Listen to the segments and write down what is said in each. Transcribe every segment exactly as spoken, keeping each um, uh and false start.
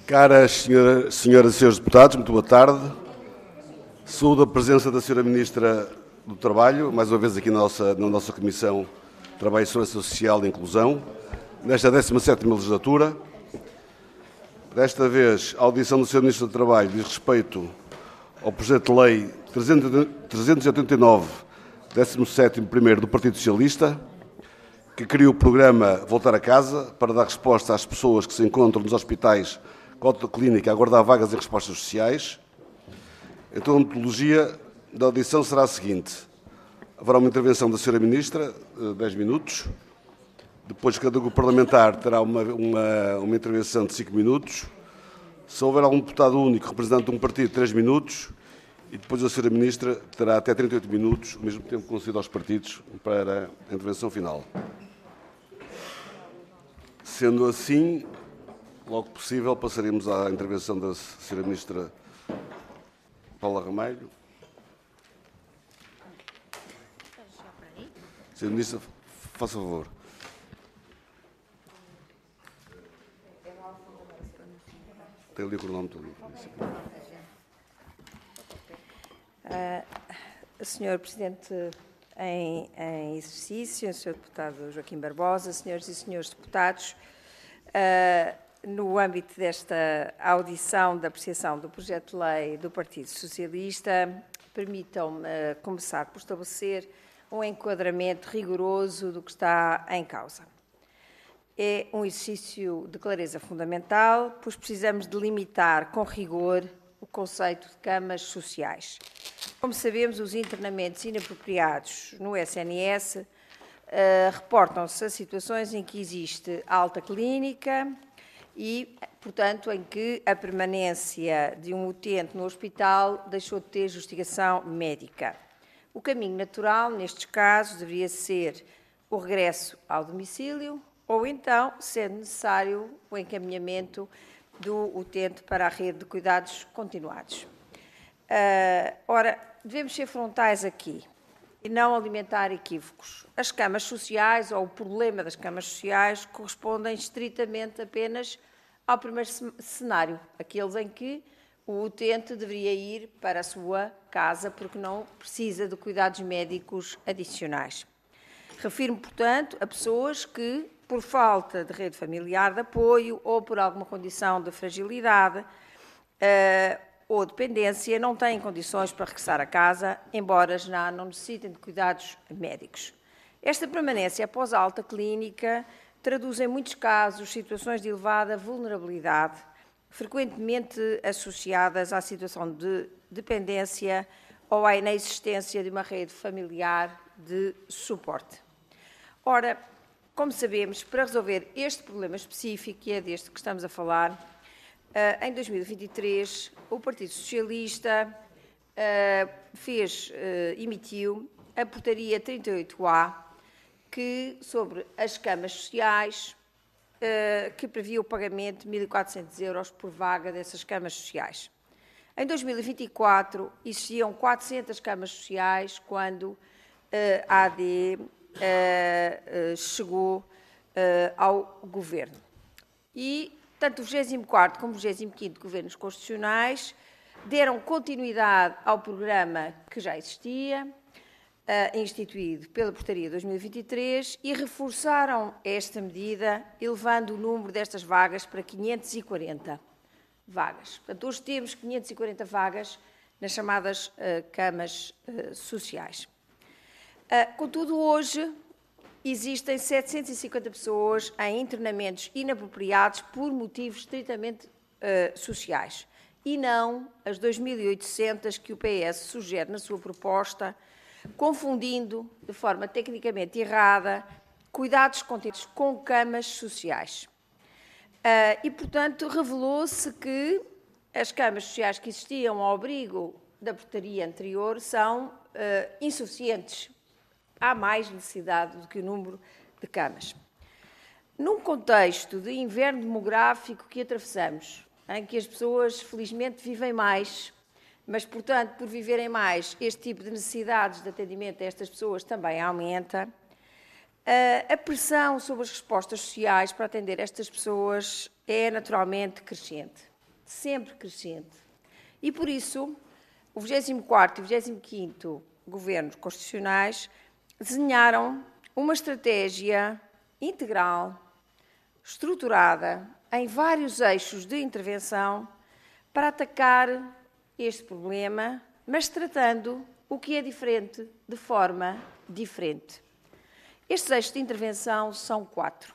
Caras senhora, senhoras e senhores deputados, muito boa tarde. Saúdo a presença da senhora Ministra do Trabalho, mais uma vez aqui na nossa, na nossa Comissão de Trabalho e Segurança Social e Inclusão, nesta décima sétima legislatura. Desta vez, a audição do senhor Ministro do Trabalho diz respeito ao projeto de lei trezentos e oitenta e nove, décimo sétimo primeiro do Partido Socialista, que cria o programa Voltar a Casa para dar resposta às pessoas que se encontram nos hospitais com autoclínica a aguardar vagas em respostas sociais. Então, a metodologia da audição será a seguinte. Haverá uma intervenção da senhora Ministra, dez minutos. Depois, cada grupo parlamentar terá uma, uma, uma intervenção de cinco minutos. Se houver algum deputado único representante de um partido, três minutos. E depois a senhora Ministra terá até trinta e oito minutos, o mesmo tempo concedido aos partidos, para a intervenção final. Sendo assim, logo possível, passaremos à intervenção da senhora Ministra Paula Ramalho. senhora Ministra, faça favor. Tem ali o cronómetro. Uh, senhor Presidente em, em exercício, senhor Deputado Joaquim Barbosa, senhoras e senhores deputados, uh, no âmbito desta audição da apreciação do projeto de lei do Partido Socialista, permitam-me uh, começar por estabelecer um enquadramento rigoroso do que está em causa. É um exercício de clareza fundamental, pois precisamos delimitar com rigor o conceito de camas sociais. Como sabemos, os internamentos inapropriados no S N S uh, reportam-se a situações em que existe alta clínica e, portanto, em que a permanência de um utente no hospital deixou de ter justificação médica. O caminho natural, nestes casos, deveria ser o regresso ao domicílio ou então, sendo necessário, o encaminhamento do utente para a rede de cuidados continuados. Uh, ora, devemos ser frontais aqui e não alimentar equívocos. As camas sociais, ou o problema das camas sociais, correspondem estritamente apenas ao primeiro cenário, aqueles em que o utente deveria ir para a sua casa porque não precisa de cuidados médicos adicionais. Refiro-me, portanto, a pessoas que, por falta de rede familiar de apoio ou por alguma condição de fragilidade uh, ou dependência, não têm condições para regressar a casa, embora já não necessitem de cuidados médicos. Esta permanência após a alta clínica traduz em muitos casos situações de elevada vulnerabilidade, frequentemente associadas à situação de dependência ou à inexistência de uma rede familiar de suporte. Ora, como sabemos, para resolver este problema específico, que é deste que estamos a falar, em dois mil e vinte e três, o Partido Socialista fez, emitiu a portaria trinta e oito A, que, sobre as camas sociais, que previa o pagamento de mil e quatrocentos euros por vaga dessas camas sociais. Em dois mil e vinte e quatro, existiam quatrocentas camas sociais, quando a A D Uh, uh, chegou uh, ao Governo. E tanto o vigésimo quarto como o vigésimo quinto Governos Constitucionais deram continuidade ao programa que já existia, uh, instituído pela Portaria dois mil e vinte e três, e reforçaram esta medida, elevando o número destas vagas para quinhentas e quarenta vagas. Portanto, hoje temos quinhentas e quarenta vagas nas chamadas uh, camas uh, sociais. Uh, contudo, hoje existem setecentas e cinquenta pessoas em internamentos inapropriados por motivos estritamente uh, sociais e não as dois mil e oitocentas que o P S sugere na sua proposta, confundindo de forma tecnicamente errada cuidados contínuos com camas sociais. Uh, e, portanto, revelou-se que as camas sociais que existiam ao abrigo da portaria anterior são uh, insuficientes. Há mais necessidade do que o número de camas. Num contexto de inverno demográfico que atravessamos, em que as pessoas, felizmente, vivem mais, mas, portanto, por viverem mais, este tipo de necessidades de atendimento a estas pessoas também aumenta, a pressão sobre as respostas sociais para atender estas pessoas é naturalmente crescente. sempre crescente. E, por isso, o vigésimo quarto e o vigésimo quinto Governos Constitucionais desenharam uma estratégia integral, estruturada, em vários eixos de intervenção, para atacar este problema, mas tratando o que é diferente de forma diferente. Estes eixos de intervenção são quatro.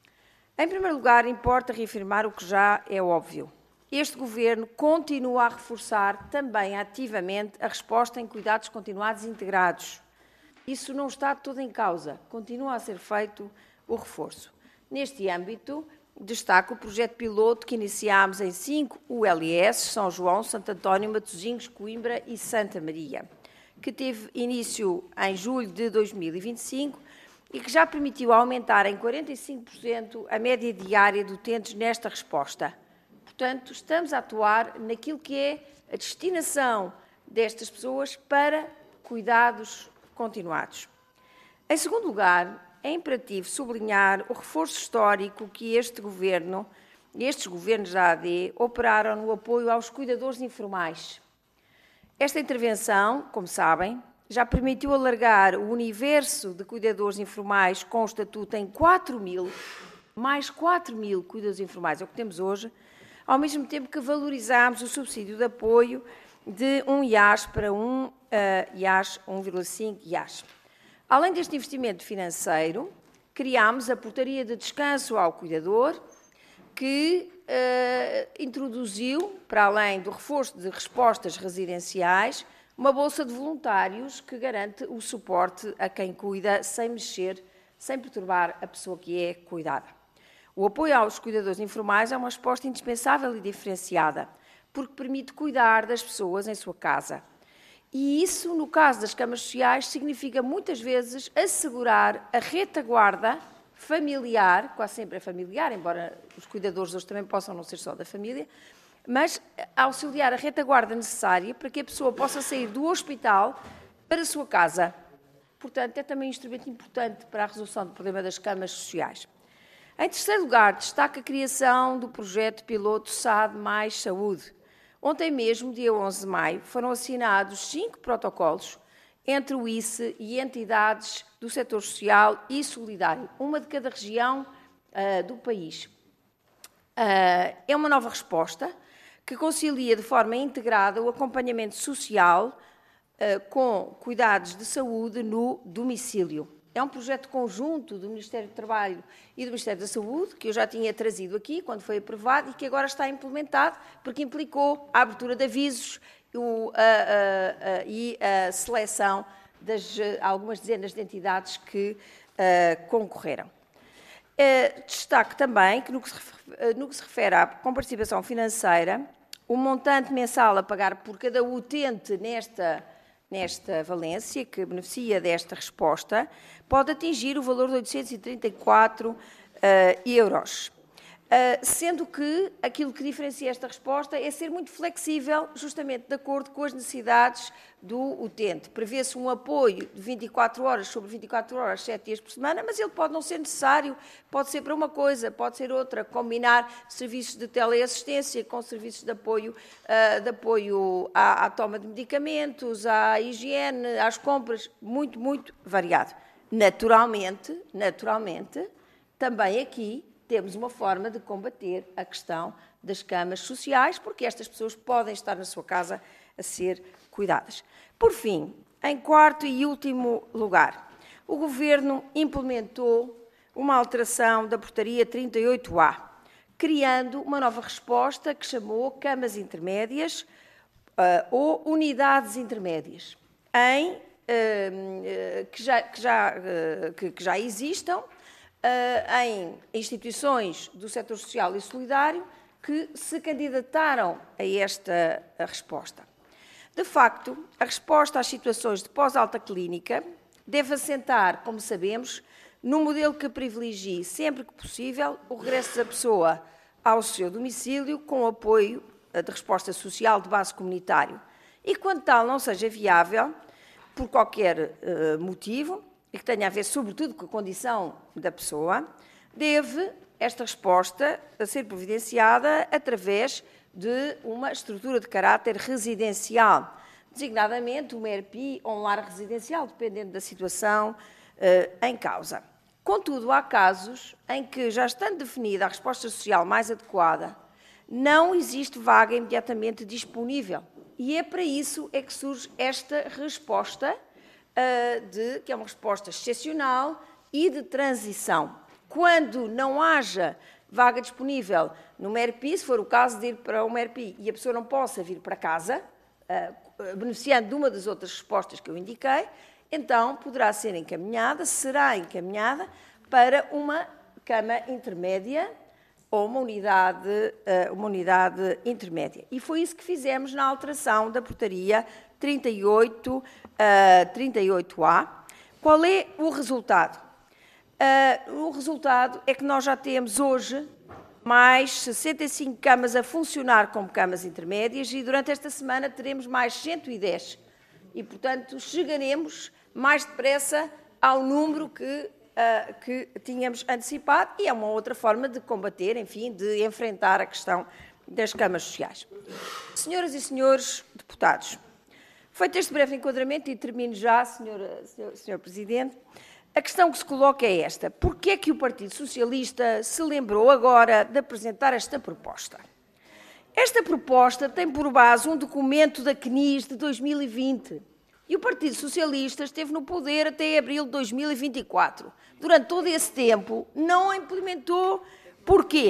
Em primeiro lugar, importa reafirmar o que já é óbvio. Este Governo continua a reforçar também ativamente a resposta em cuidados continuados integrados. Isso não está todo em causa, continua a ser feito o reforço. Neste âmbito, destaco o projeto piloto que iniciámos em cinco U L S, São João, Santo António, Matosinhos, Coimbra e Santa Maria, que teve início em julho de dois mil e vinte e cinco e que já permitiu aumentar em quarenta e cinco por cento a média diária de utentes nesta resposta. Portanto, estamos a atuar naquilo que é a destinação destas pessoas para cuidados continuados. Em segundo lugar, é imperativo sublinhar o reforço histórico que este Governo, estes governos da A D, operaram no apoio aos cuidadores informais. Esta intervenção, como sabem, já permitiu alargar o universo de cuidadores informais com o estatuto em quatro mil, mais quatro mil cuidadores informais, é o que temos hoje, ao mesmo tempo que valorizámos o subsídio de apoio de um I A S para um uh, I A S, um vírgula cinco I A S. Além deste investimento financeiro, criámos a portaria de descanso ao cuidador, que uh, introduziu, para além do reforço de respostas residenciais, uma bolsa de voluntários que garante o suporte a quem cuida sem mexer, sem perturbar a pessoa que é cuidada. O apoio aos cuidadores informais é uma resposta indispensável e diferenciada, porque permite cuidar das pessoas em sua casa. E isso, no caso das câmaras sociais, significa muitas vezes assegurar a retaguarda familiar, quase sempre é familiar, embora os cuidadores hoje também possam não ser só da família, mas auxiliar a retaguarda necessária para que a pessoa possa sair do hospital para a sua casa. Portanto, é também um instrumento importante para a resolução do problema das câmaras sociais. Em terceiro lugar, destaca a criação do projeto piloto S A D mais Saúde. Ontem mesmo, dia onze de maio, foram assinados cinco protocolos entre o I C E e entidades do setor social e solidário, uma de cada região uh, do país. Uh, é uma nova resposta que concilia de forma integrada o acompanhamento social uh, com cuidados de saúde no domicílio. É um projeto conjunto do Ministério do Trabalho e do Ministério da Saúde, que eu já tinha trazido aqui quando foi aprovado e que agora está implementado, porque implicou a abertura de avisos o, a, a, a, e a seleção das algumas dezenas de entidades que a, concorreram. A, destaque também que no, que se refere, no que se refere à comparticipação financeira, o montante mensal a pagar por cada utente nesta nesta valência, que beneficia desta resposta, pode atingir o valor de oitocentos e trinta e quatro uh, euros. Uh, sendo que aquilo que diferencia esta resposta é ser muito flexível, justamente de acordo com as necessidades do utente. Prevê-se um apoio de vinte e quatro horas sobre vinte e quatro horas, sete dias por semana, mas ele pode não ser necessário, pode ser para uma coisa, pode ser outra, combinar serviços de teleassistência com serviços de apoio, uh, de apoio à, à toma de medicamentos, à higiene, às compras, muito, muito variado. Naturalmente, naturalmente, também aqui, temos uma forma de combater a questão das camas sociais, porque estas pessoas podem estar na sua casa a ser cuidadas. Por fim, em quarto e último lugar, o Governo implementou uma alteração da portaria trinta e oito A, criando uma nova resposta que chamou camas intermédias uh, ou unidades intermédias, em, uh, que, já, que, já, uh, que, que já existam, Uh, em instituições do setor social e solidário que se candidataram a esta a resposta. De facto, a resposta às situações de pós-alta clínica deve assentar, como sabemos, num modelo que privilegie, sempre que possível, o regresso da pessoa ao seu domicílio com apoio de resposta social de base comunitário. E quando tal não seja viável, por qualquer uh, motivo, e que tenha a ver, sobretudo, com a condição da pessoa, deve esta resposta ser providenciada através de uma estrutura de caráter residencial, designadamente uma E R P I ou um lar residencial, dependendo da situação uh, em causa. Contudo, há casos em que, já estando definida a resposta social mais adequada, não existe vaga imediatamente disponível. E é para isso é que surge esta resposta, uh, de, que é uma resposta excepcional e de transição. Quando não haja vaga disponível numa E R P I, se for o caso de ir para uma E R P I e a pessoa não possa vir para casa, uh, beneficiando de uma das outras respostas que eu indiquei, então poderá ser encaminhada, será encaminhada para uma cama intermédia ou uma unidade, uh, uma unidade intermédia. E foi isso que fizemos na alteração da portaria trinta e oito, uh, trinta e oito A. Qual é o resultado? Uh, o resultado é que nós já temos hoje mais sessenta e cinco camas a funcionar como camas intermédias e durante esta semana teremos mais cento e dez. E, portanto, chegaremos mais depressa ao número que, uh, que tínhamos antecipado e é uma outra forma de combater, enfim, de enfrentar a questão das camas sociais. Senhoras e senhores deputados, feito este breve enquadramento, e termino já, senhora, senhor, senhor Presidente, a questão que se coloca é esta. Porquê é que o Partido Socialista se lembrou agora de apresentar esta proposta? Esta proposta tem por base um documento da C N I S de dois mil e vinte e o Partido Socialista esteve no poder até abril de dois mil e vinte e quatro. Durante todo esse tempo não a implementou. Porquê?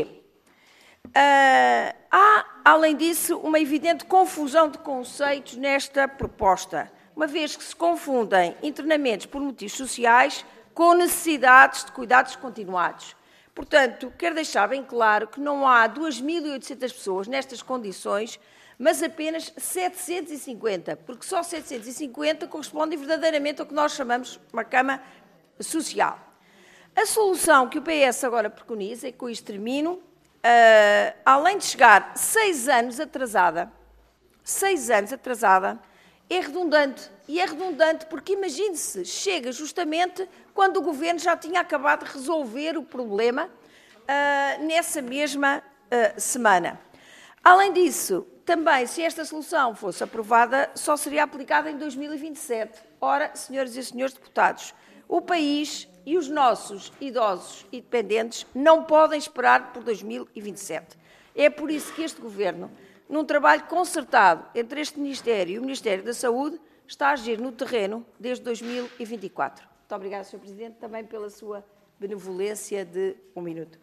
Uh, há, além disso, uma evidente confusão de conceitos nesta proposta, uma vez que se confundem internamentos por motivos sociais com necessidades de cuidados continuados. Portanto, quero deixar bem claro que não há duas mil e oitocentas pessoas nestas condições, mas apenas setecentos e cinquenta, porque só setecentos e cinquenta correspondem verdadeiramente ao que nós chamamos uma cama social. A solução que o P S agora preconiza, e com isto termino, uh, além de chegar seis anos atrasada, seis anos atrasada, é redundante. E é redundante porque, imagine-se, chega justamente quando o Governo já tinha acabado de resolver o problema uh, nessa mesma uh, semana. Além disso, também, se esta solução fosse aprovada, só seria aplicada em dois mil e vinte e sete. Ora, senhoras e senhores deputados, o país e os nossos idosos e dependentes não podem esperar por dois mil e vinte e sete. É por isso que este Governo, num trabalho concertado entre este Ministério e o Ministério da Saúde, está a agir no terreno desde dois mil e vinte e quatro. Muito obrigada, senhor Presidente, também pela sua benevolência de um minuto.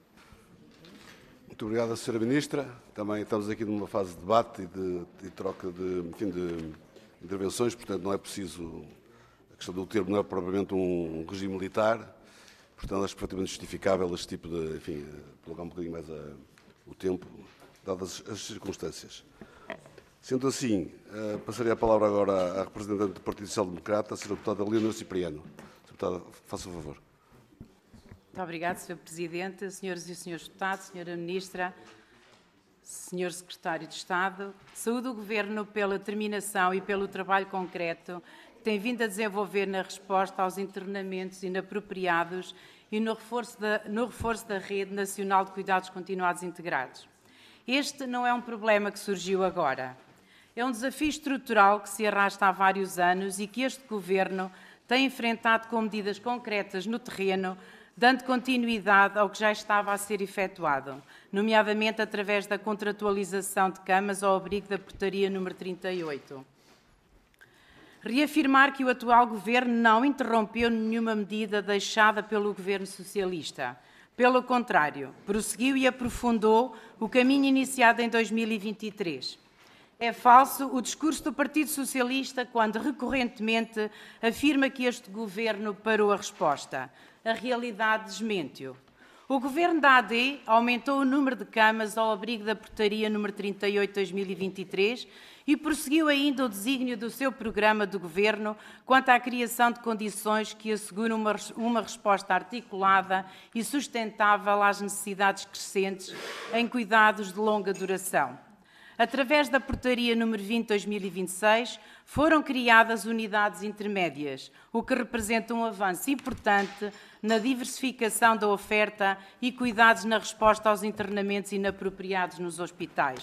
Muito obrigado, senhora Ministra. Também estamos aqui numa fase de debate e de, de troca de, enfim, de intervenções, portanto não é preciso, a questão do termo não é propriamente um regime militar, portanto acho perfeitamente justificável este tipo de, enfim, prolongar um bocadinho mais a, o tempo, dadas as circunstâncias. Sendo assim, uh, passaria a palavra agora à representante do Partido Social Democrata, a senhora deputada Leonor Cipriano. Senhora deputada, faça o favor. Muito obrigada, senhor Presidente, senhoras e senhores deputados, senhora Ministra, senhor Secretário de Estado. Saúdo o Governo pela determinação e pelo trabalho concreto que tem vindo a desenvolver na resposta aos internamentos inapropriados e no reforço da, no reforço da Rede Nacional de Cuidados Continuados Integrados. Este não é um problema que surgiu agora. É um desafio estrutural que se arrasta há vários anos e que este Governo tem enfrentado com medidas concretas no terreno, dando continuidade ao que já estava a ser efetuado, nomeadamente através da contratualização de camas ao abrigo da portaria número trinta e oito. Reafirmar que o atual Governo não interrompeu nenhuma medida deixada pelo Governo Socialista. Pelo contrário, prosseguiu e aprofundou o caminho iniciado em dois mil e vinte e três. É falso o discurso do Partido Socialista quando recorrentemente afirma que este Governo parou a resposta. A realidade desmente-o. O Governo da A D aumentou o número de camas ao abrigo da portaria número trinta e oito de dois mil e vinte e três e prosseguiu ainda o desígnio do seu programa de Governo quanto à criação de condições que asseguram uma, uma resposta articulada e sustentável às necessidades crescentes em cuidados de longa duração. Através da portaria número vinte de dois mil e vinte e seis, foram criadas unidades intermédias, o que representa um avanço importante na diversificação da oferta e cuidados na resposta aos internamentos inapropriados nos hospitais.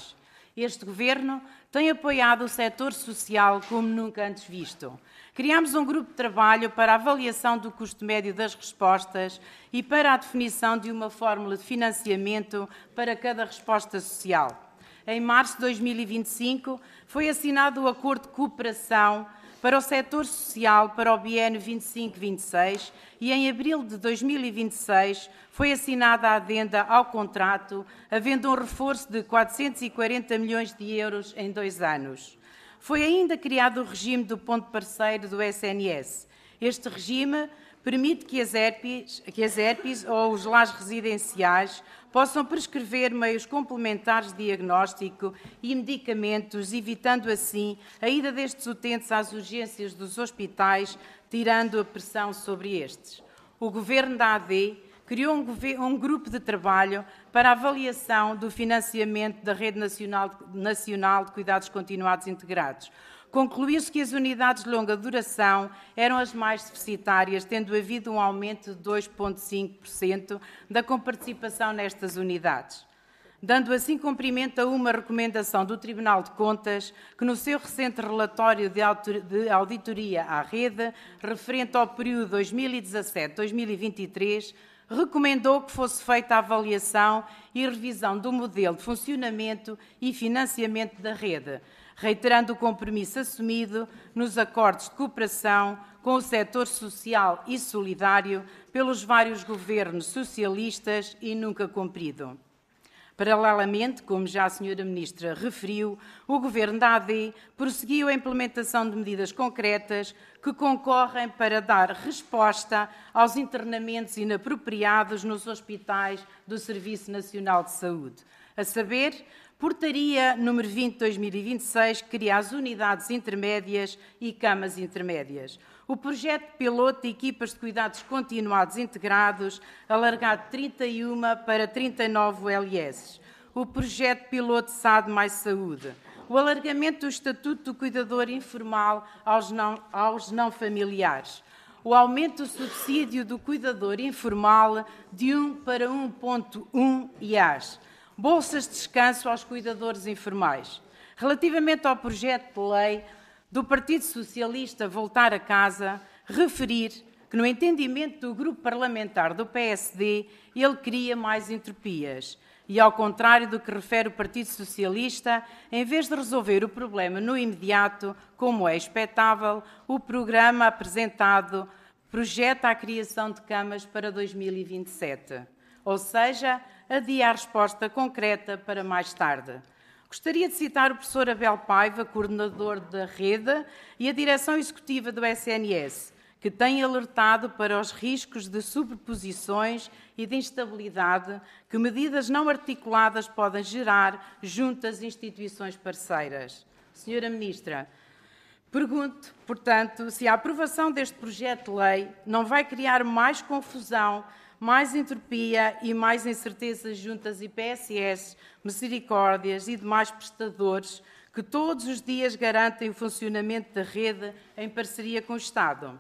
Este Governo tem apoiado o setor social como nunca antes visto. Criámos um grupo de trabalho para a avaliação do custo médio das respostas e para a definição de uma fórmula de financiamento para cada resposta social. Em março de dois mil e vinte e cinco, foi assinado o Acordo de Cooperação para o setor social para o biênio vinte e cinco vinte e seis e em abril de dois mil e vinte e seis foi assinada a adenda ao contrato, havendo um reforço de quatrocentos e quarenta milhões de euros em dois anos. Foi ainda criado o regime do ponto parceiro do S N S. Este regime permite que as E R Ps, que as E R Ps ou os lares residenciais possam prescrever meios complementares de diagnóstico e medicamentos, evitando assim a ida destes utentes às urgências dos hospitais, tirando a pressão sobre estes. O Governo da A D criou um, um grupo de trabalho para a avaliação do financiamento da Rede Nacional, Nacional de Cuidados Continuados Integrados. Concluiu-se que as unidades de longa duração eram as mais deficitárias, tendo havido um aumento de dois vírgula cinco por cento da comparticipação nestas unidades. Dando assim cumprimento a uma recomendação do Tribunal de Contas, que no seu recente relatório de auditoria à rede, referente ao período dois mil e dezassete a dois mil e vinte e três, recomendou que fosse feita a avaliação e revisão do modelo de funcionamento e financiamento da rede, reiterando o compromisso assumido nos acordos de cooperação com o setor social e solidário pelos vários governos socialistas e nunca cumprido. Paralelamente, como já a senhora Ministra referiu, o Governo da A D prosseguiu a implementação de medidas concretas que concorrem para dar resposta aos internamentos inapropriados nos hospitais do Serviço Nacional de Saúde, a saber, Portaria número vinte de dois mil e vinte e seis, que cria as unidades intermédias e camas intermédias. O projeto piloto de equipas de cuidados continuados integrados, alargado de trinta e uma para trinta e nove L S. O projeto piloto S A D mais Saúde. O alargamento do Estatuto do Cuidador Informal aos não, aos não familiares. O aumento do subsídio do cuidador informal de um para um vírgula um I A S. Bolsas de descanso aos cuidadores informais. Relativamente ao projeto de lei do Partido Socialista Voltar a Casa, referir que, no entendimento do grupo parlamentar do P S D, ele cria mais entropias. E, ao contrário do que refere o Partido Socialista, em vez de resolver o problema no imediato, como é expectável, o programa apresentado projeta a criação de camas para dois mil e vinte e sete. Ou seja, adia a resposta concreta para mais tarde. Gostaria de citar o professor Abel Paiva, coordenador da rede, e a direção executiva do S N S, que têm alertado para os riscos de sobreposições e de instabilidade que medidas não articuladas podem gerar junto às instituições parceiras. Senhora Ministra, pergunto, portanto, se a aprovação deste projeto de lei não vai criar mais confusão, mais entropia e mais incertezas junto às I P S S, misericórdias e demais prestadores que todos os dias garantem o funcionamento da rede em parceria com o Estado.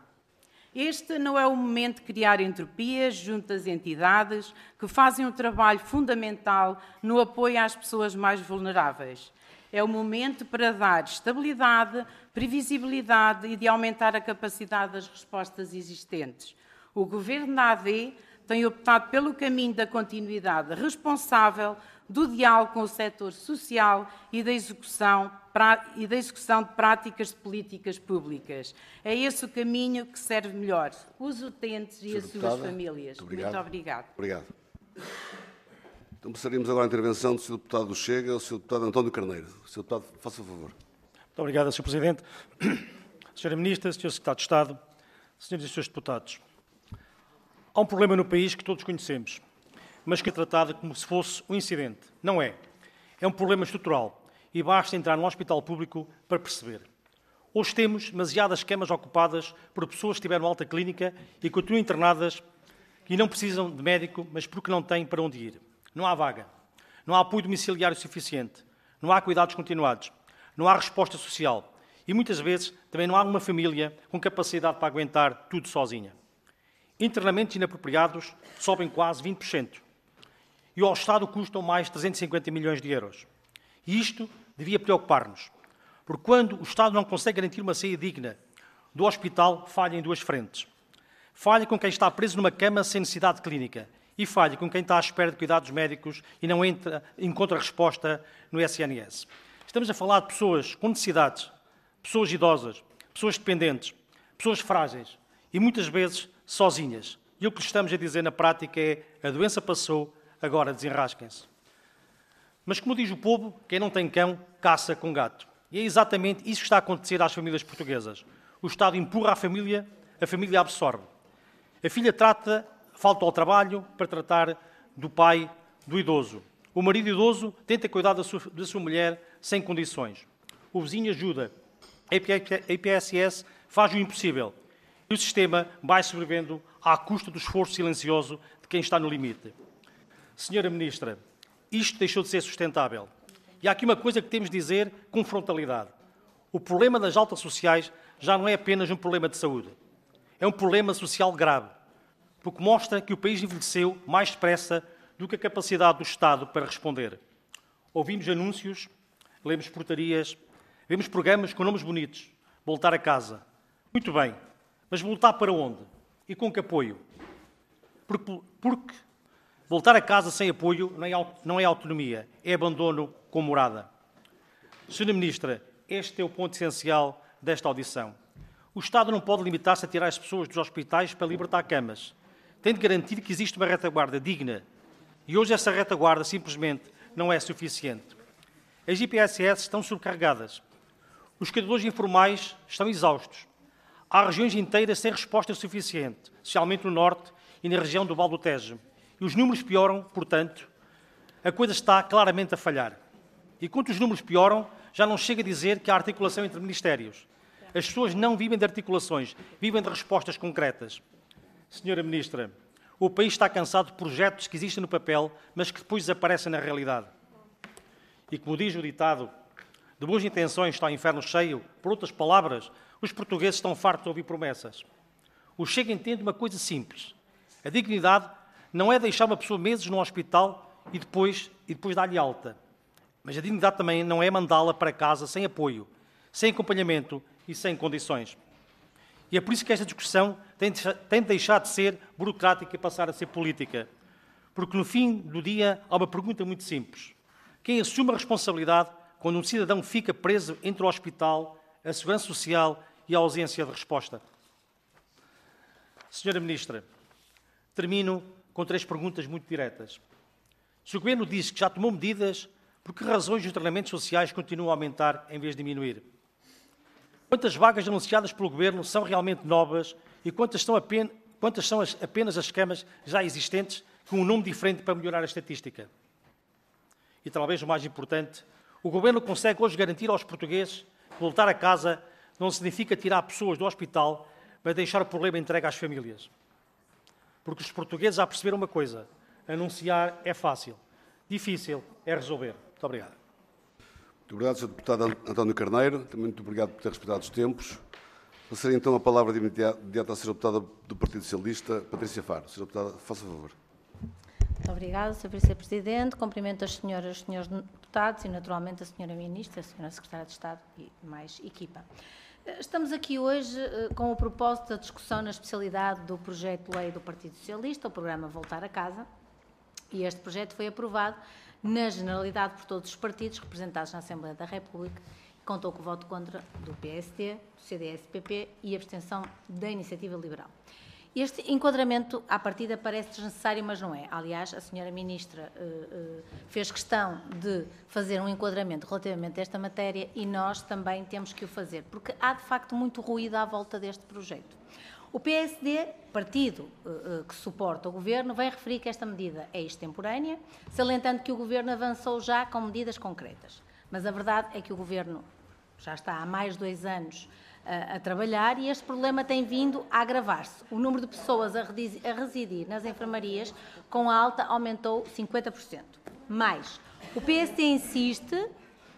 Este não é o momento de criar entropias junto às entidades que fazem um trabalho fundamental no apoio às pessoas mais vulneráveis. É o momento para dar estabilidade, previsibilidade e de aumentar a capacidade das respostas existentes. O Governo da A D tem optado pelo caminho da continuidade responsável, do diálogo com o setor social e da execução, e da execução de práticas de políticas públicas. É esse o caminho que serve melhor os utentes e as suas famílias. Muito obrigado. Muito obrigado. Obrigado. Então, passaríamos agora à intervenção do senhor Deputado do Chega, o senhor Deputado António Carneiro. senhor Deputado, faça o favor. Muito obrigado, senhor Presidente. senhora Ministra, senhor Secretário de Estado, senhores e senhores Deputados. Há um problema no país que todos conhecemos, mas que é tratado como se fosse um incidente. Não é. É um problema estrutural e basta entrar num hospital público para perceber. Hoje temos demasiadas camas ocupadas por pessoas que estiveram alta clínica e continuam internadas e não precisam de médico, mas porque não têm para onde ir. Não há vaga, não há apoio domiciliário suficiente, não há cuidados continuados, não há resposta social e muitas vezes também não há uma família com capacidade para aguentar tudo sozinha. Internamentos inapropriados sobem quase vinte por cento e ao Estado custam mais de trezentos e cinquenta milhões de euros. E isto devia preocupar-nos, porque quando o Estado não consegue garantir uma saída digna do hospital, falha em duas frentes. Falha com quem está preso numa cama sem necessidade clínica e falha com quem está à espera de cuidados médicos e não entra, encontra resposta no S N S. Estamos a falar de pessoas com necessidades, pessoas idosas, pessoas dependentes, pessoas frágeis e muitas vezes sozinhas. E o que lhe estamos a dizer na prática é: a doença passou, agora desenrasquem-se. Mas, como diz o povo, quem não tem cão, caça com gato. E é exatamente isso que está a acontecer às famílias portuguesas. O Estado empurra a família, a família absorve. A filha trata, falta ao trabalho para tratar do pai do idoso. O marido idoso tenta cuidar da sua, da sua mulher sem condições. O vizinho ajuda. A I P S S faz o impossível. E o sistema vai sobrevivendo à custa do esforço silencioso de quem está no limite. Senhora Ministra, isto deixou de ser sustentável. E há aqui uma coisa que temos de dizer com frontalidade. O problema das altas sociais já não é apenas um problema de saúde. É um problema social grave, porque mostra que o país envelheceu mais depressa do que a capacidade do Estado para responder. Ouvimos anúncios, lemos portarias, vemos programas com nomes bonitos. Voltar a casa. Muito bem, mas voltar para onde? E com que apoio? Porque, porque voltar a casa sem apoio não é, não é autonomia, é abandono com morada. Senhora Ministra, este é o ponto essencial desta audição. O Estado não pode limitar-se a tirar as pessoas dos hospitais para libertar camas. Tem de garantir que existe uma retaguarda digna. E hoje essa retaguarda simplesmente não é suficiente. As I P S S estão sobrecarregadas. Os cuidadores informais estão exaustos. Há regiões inteiras sem resposta suficiente, especialmente no Norte e na região do Val do Tejo. E os números pioram, portanto, a coisa está claramente a falhar. E quando os números pioram, já não chega a dizer que há articulação entre ministérios. As pessoas não vivem de articulações, vivem de respostas concretas. Senhora Ministra, o país está cansado de projetos que existem no papel, mas que depois desaparecem na realidade. E como diz o ditado, de boas intenções está o inferno cheio, por outras palavras, os portugueses estão fartos de ouvir promessas. O Chega entende uma coisa simples. A dignidade não é deixar uma pessoa meses no hospital e depois, e depois dar-lhe alta. Mas a dignidade também não é mandá-la para casa sem apoio, sem acompanhamento e sem condições. E é por isso que esta discussão tem de, tem de deixar de ser burocrática e passar a ser política. Porque no fim do dia há uma pergunta muito simples. Quem assume a responsabilidade quando um cidadão fica preso entre o hospital, a segurança social e a ausência de resposta? Senhora Ministra, termino com três perguntas muito diretas. Se o Governo diz que já tomou medidas, por que razões os tratamentos sociais continuam a aumentar em vez de diminuir? Quantas vagas anunciadas pelo Governo são realmente novas e quantas são apenas, quantas são as, apenas as camas já existentes com um nome diferente para melhorar a estatística? E talvez o mais importante, o Governo consegue hoje garantir aos portugueses que voltar a casa não significa tirar pessoas do hospital, mas deixar o problema entregue às famílias. Porque os portugueses já perceberam uma coisa: anunciar é fácil, difícil é resolver. Muito obrigado. Muito obrigado, senhor Deputado António Carneiro. Também muito obrigado por ter respeitado os tempos. Passarei então a palavra de imediato à senhora Deputada do Partido Socialista, Patrícia Faro. senhora Deputada, faça favor. Muito obrigada, senhor Vice-Presidente. Cumprimento as senhoras e os senhores deputados e, naturalmente, a senhora Ministra, a senhora Secretária de Estado e mais equipa. Estamos aqui hoje com o propósito da discussão na especialidade do projeto de lei do Partido Socialista, o programa Voltar a Casa, e este projeto foi aprovado na generalidade por todos os partidos representados na Assembleia da República, e contou com o voto contra do P S D, do C D S-P P e a abstenção da Iniciativa Liberal. Este enquadramento, à partida, parece desnecessário, mas não é. Aliás, a senhora Ministra uh, uh, fez questão de fazer um enquadramento relativamente a esta matéria e nós também temos que o fazer, porque há, de facto, muito ruído à volta deste projeto. O P S D, partido uh, uh, que suporta o Governo, vem referir que esta medida é extemporânea, salientando que o Governo avançou já com medidas concretas. Mas a verdade é que o Governo já está há mais de dois anos a trabalhar e este problema tem vindo a agravar-se. O número de pessoas a residir nas enfermarias com alta aumentou cinquenta por cento. Mais, o P S D insiste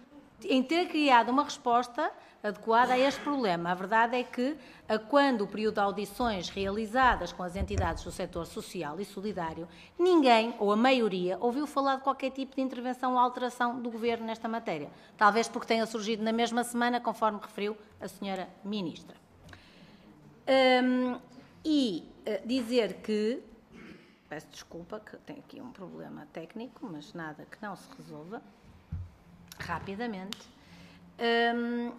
em ter criado uma resposta adequada a este problema. A verdade é que, quando o período de audições realizadas com as entidades do setor social e solidário, ninguém, ou a maioria, ouviu falar de qualquer tipo de intervenção ou alteração do Governo nesta matéria. Talvez porque tenha surgido na mesma semana, conforme referiu a senhora Ministra. Hum, e uh, dizer que, peço desculpa, que tenho aqui um problema técnico, mas nada que não se resolva rapidamente. Hum,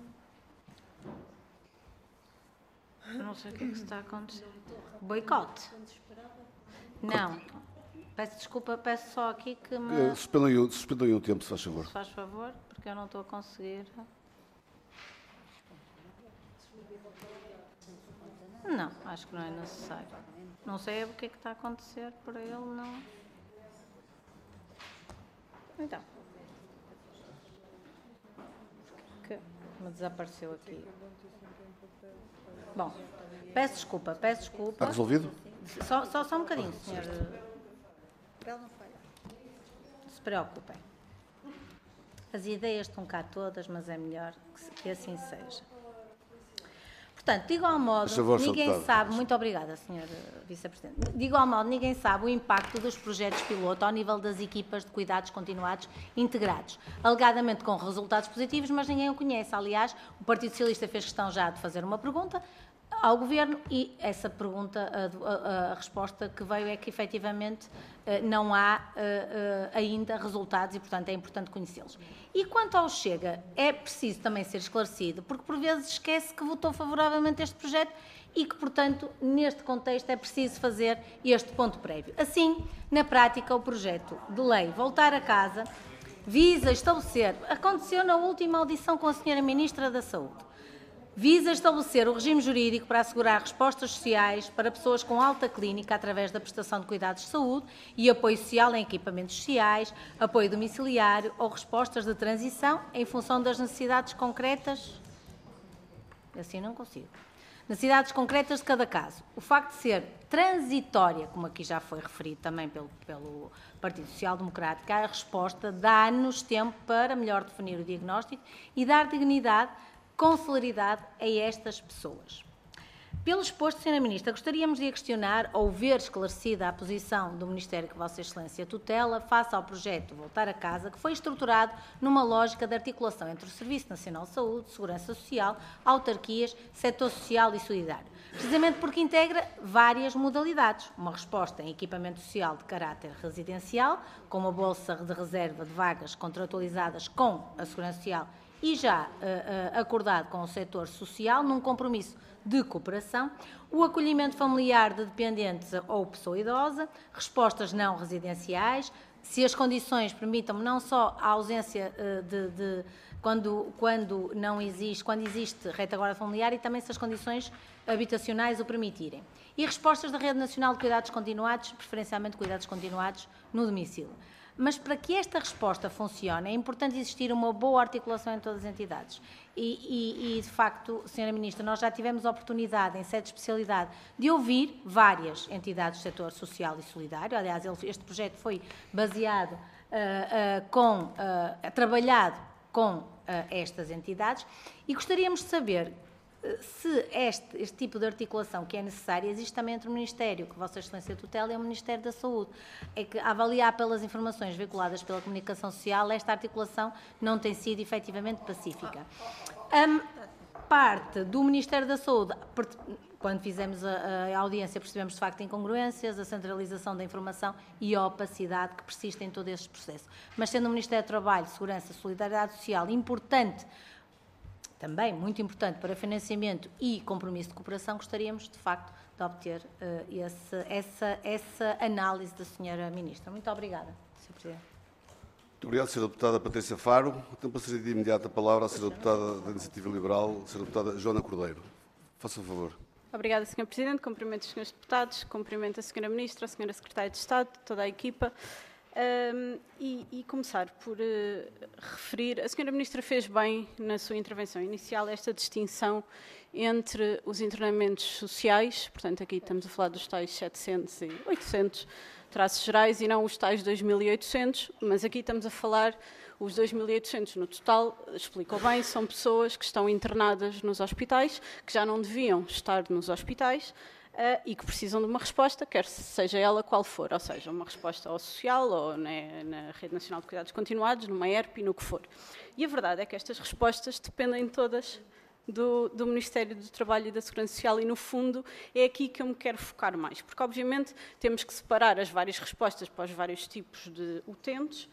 não sei o que é que está a acontecer. Boicote? Não. Peço desculpa, peço só aqui que me... Suspendam aí um tempo, se faz favor. Se faz favor, porque eu não estou a conseguir... Não, acho que não é necessário. Não sei o que é que está a acontecer para ele, não... Então... Que me desapareceu aqui. Bom, peço desculpa, peço desculpa. Está resolvido? Só, só, só um bocadinho, senhor. Não se preocupem. As ideias estão cá todas, mas é melhor que, que assim seja. Portanto, de igual modo, favor, ninguém sabe... Muito obrigada, senhor Vice-Presidente. De igual modo, ninguém sabe o impacto dos projetos piloto ao nível das equipas de cuidados continuados integrados, alegadamente com resultados positivos, mas ninguém o conhece. Aliás, o Partido Socialista fez questão já de fazer uma pergunta ao Governo e essa pergunta, a, a, a resposta que veio é que, efetivamente, não há ainda resultados e, portanto, é importante conhecê-los. E quanto ao Chega, é preciso também ser esclarecido, porque por vezes esquece que votou favoravelmente a este projeto e que, portanto, neste contexto é preciso fazer este ponto prévio. Assim, na prática, o projeto de lei Voltar a Casa visa estabelecer, aconteceu na última audição com a senhora Ministra da Saúde, visa estabelecer o regime jurídico para assegurar respostas sociais para pessoas com alta clínica através da prestação de cuidados de saúde e apoio social em equipamentos sociais, apoio domiciliário ou respostas de transição em função das necessidades concretas. Assim não consigo. Necessidades concretas de cada caso. O facto de ser transitória, como aqui já foi referido também pelo, pelo Partido Social Democrático, a resposta dá-nos tempo para melhor definir o diagnóstico e dar dignidade com celeridade a estas pessoas. Pelo exposto, senhora Ministra, gostaríamos de a questionar ou ver esclarecida a posição do Ministério que Vossa Excelência tutela face ao projeto Voltar a Casa, que foi estruturado numa lógica de articulação entre o Serviço Nacional de Saúde, Segurança Social, autarquias, setor social e solidário, precisamente porque integra várias modalidades. Uma resposta em equipamento social de caráter residencial, com uma bolsa de reserva de vagas contratualizadas com a Segurança Social e já uh, uh, acordado com o setor social, num compromisso de cooperação, o acolhimento familiar de dependentes ou pessoa idosa, respostas não residenciais, se as condições permitam não só a ausência uh, de, de quando, quando não existe, quando existe retaguarda familiar e também se as condições habitacionais o permitirem. E respostas da Rede Nacional de Cuidados Continuados, preferencialmente cuidados continuados no domicílio. Mas para que esta resposta funcione, é importante existir uma boa articulação em todas as entidades. E, e, e, de facto, senhora Ministra, nós já tivemos a oportunidade, em sede de especialidade, de ouvir várias entidades do setor social e solidário. Aliás, este projeto foi baseado, uh, uh, com, uh, trabalhado com uh, estas entidades. E gostaríamos de saber se este, este tipo de articulação que é necessária existe também entre o Ministério que Vossa Excelência tutela e o Ministério da Saúde. É que, a avaliar pelas informações veiculadas pela comunicação social, esta articulação não tem sido efetivamente pacífica. A parte do Ministério da Saúde, quando fizemos a, a audiência, percebemos de facto incongruências, a centralização da informação e a opacidade que persiste em todo este processo. Mas sendo o Ministério do Trabalho, Segurança e Solidariedade Social importante, também muito importante para financiamento e compromisso de cooperação, gostaríamos, de facto, de obter uh, esse, essa, essa análise da senhora Ministra. Muito obrigada, senhor Presidente. Muito obrigado, senhora Deputada Patrícia Faro. Então, passaria de imediato a palavra à senhora Deputada da Iniciativa Liberal, senhora Deputada Joana Cordeiro. Faça o favor. Obrigada, senhor Presidente. Cumprimento os senhores deputados, cumprimento a senhora Ministra, a senhora Secretária de Estado, toda a equipa. Um, e, e começar por uh, referir, a senhora Ministra fez bem na sua intervenção inicial esta distinção entre os internamentos sociais, portanto aqui estamos a falar dos tais setecentos e oitocentos traços gerais e não os tais dois mil e oitocentos, mas aqui estamos a falar Os dois mil e oitocentos no total, explicou bem, são pessoas que estão internadas nos hospitais, que já não deviam estar nos hospitais, Uh, e que precisam de uma resposta, quer seja ela qual for, ou seja, uma resposta ao social ou na, na Rede Nacional de Cuidados Continuados, numa E R P, no que for. E a verdade é que estas respostas dependem todas do, do Ministério do Trabalho e da Segurança Social e, no fundo, é aqui que eu me quero focar mais, porque, obviamente, temos que separar as várias respostas para os vários tipos de utentes.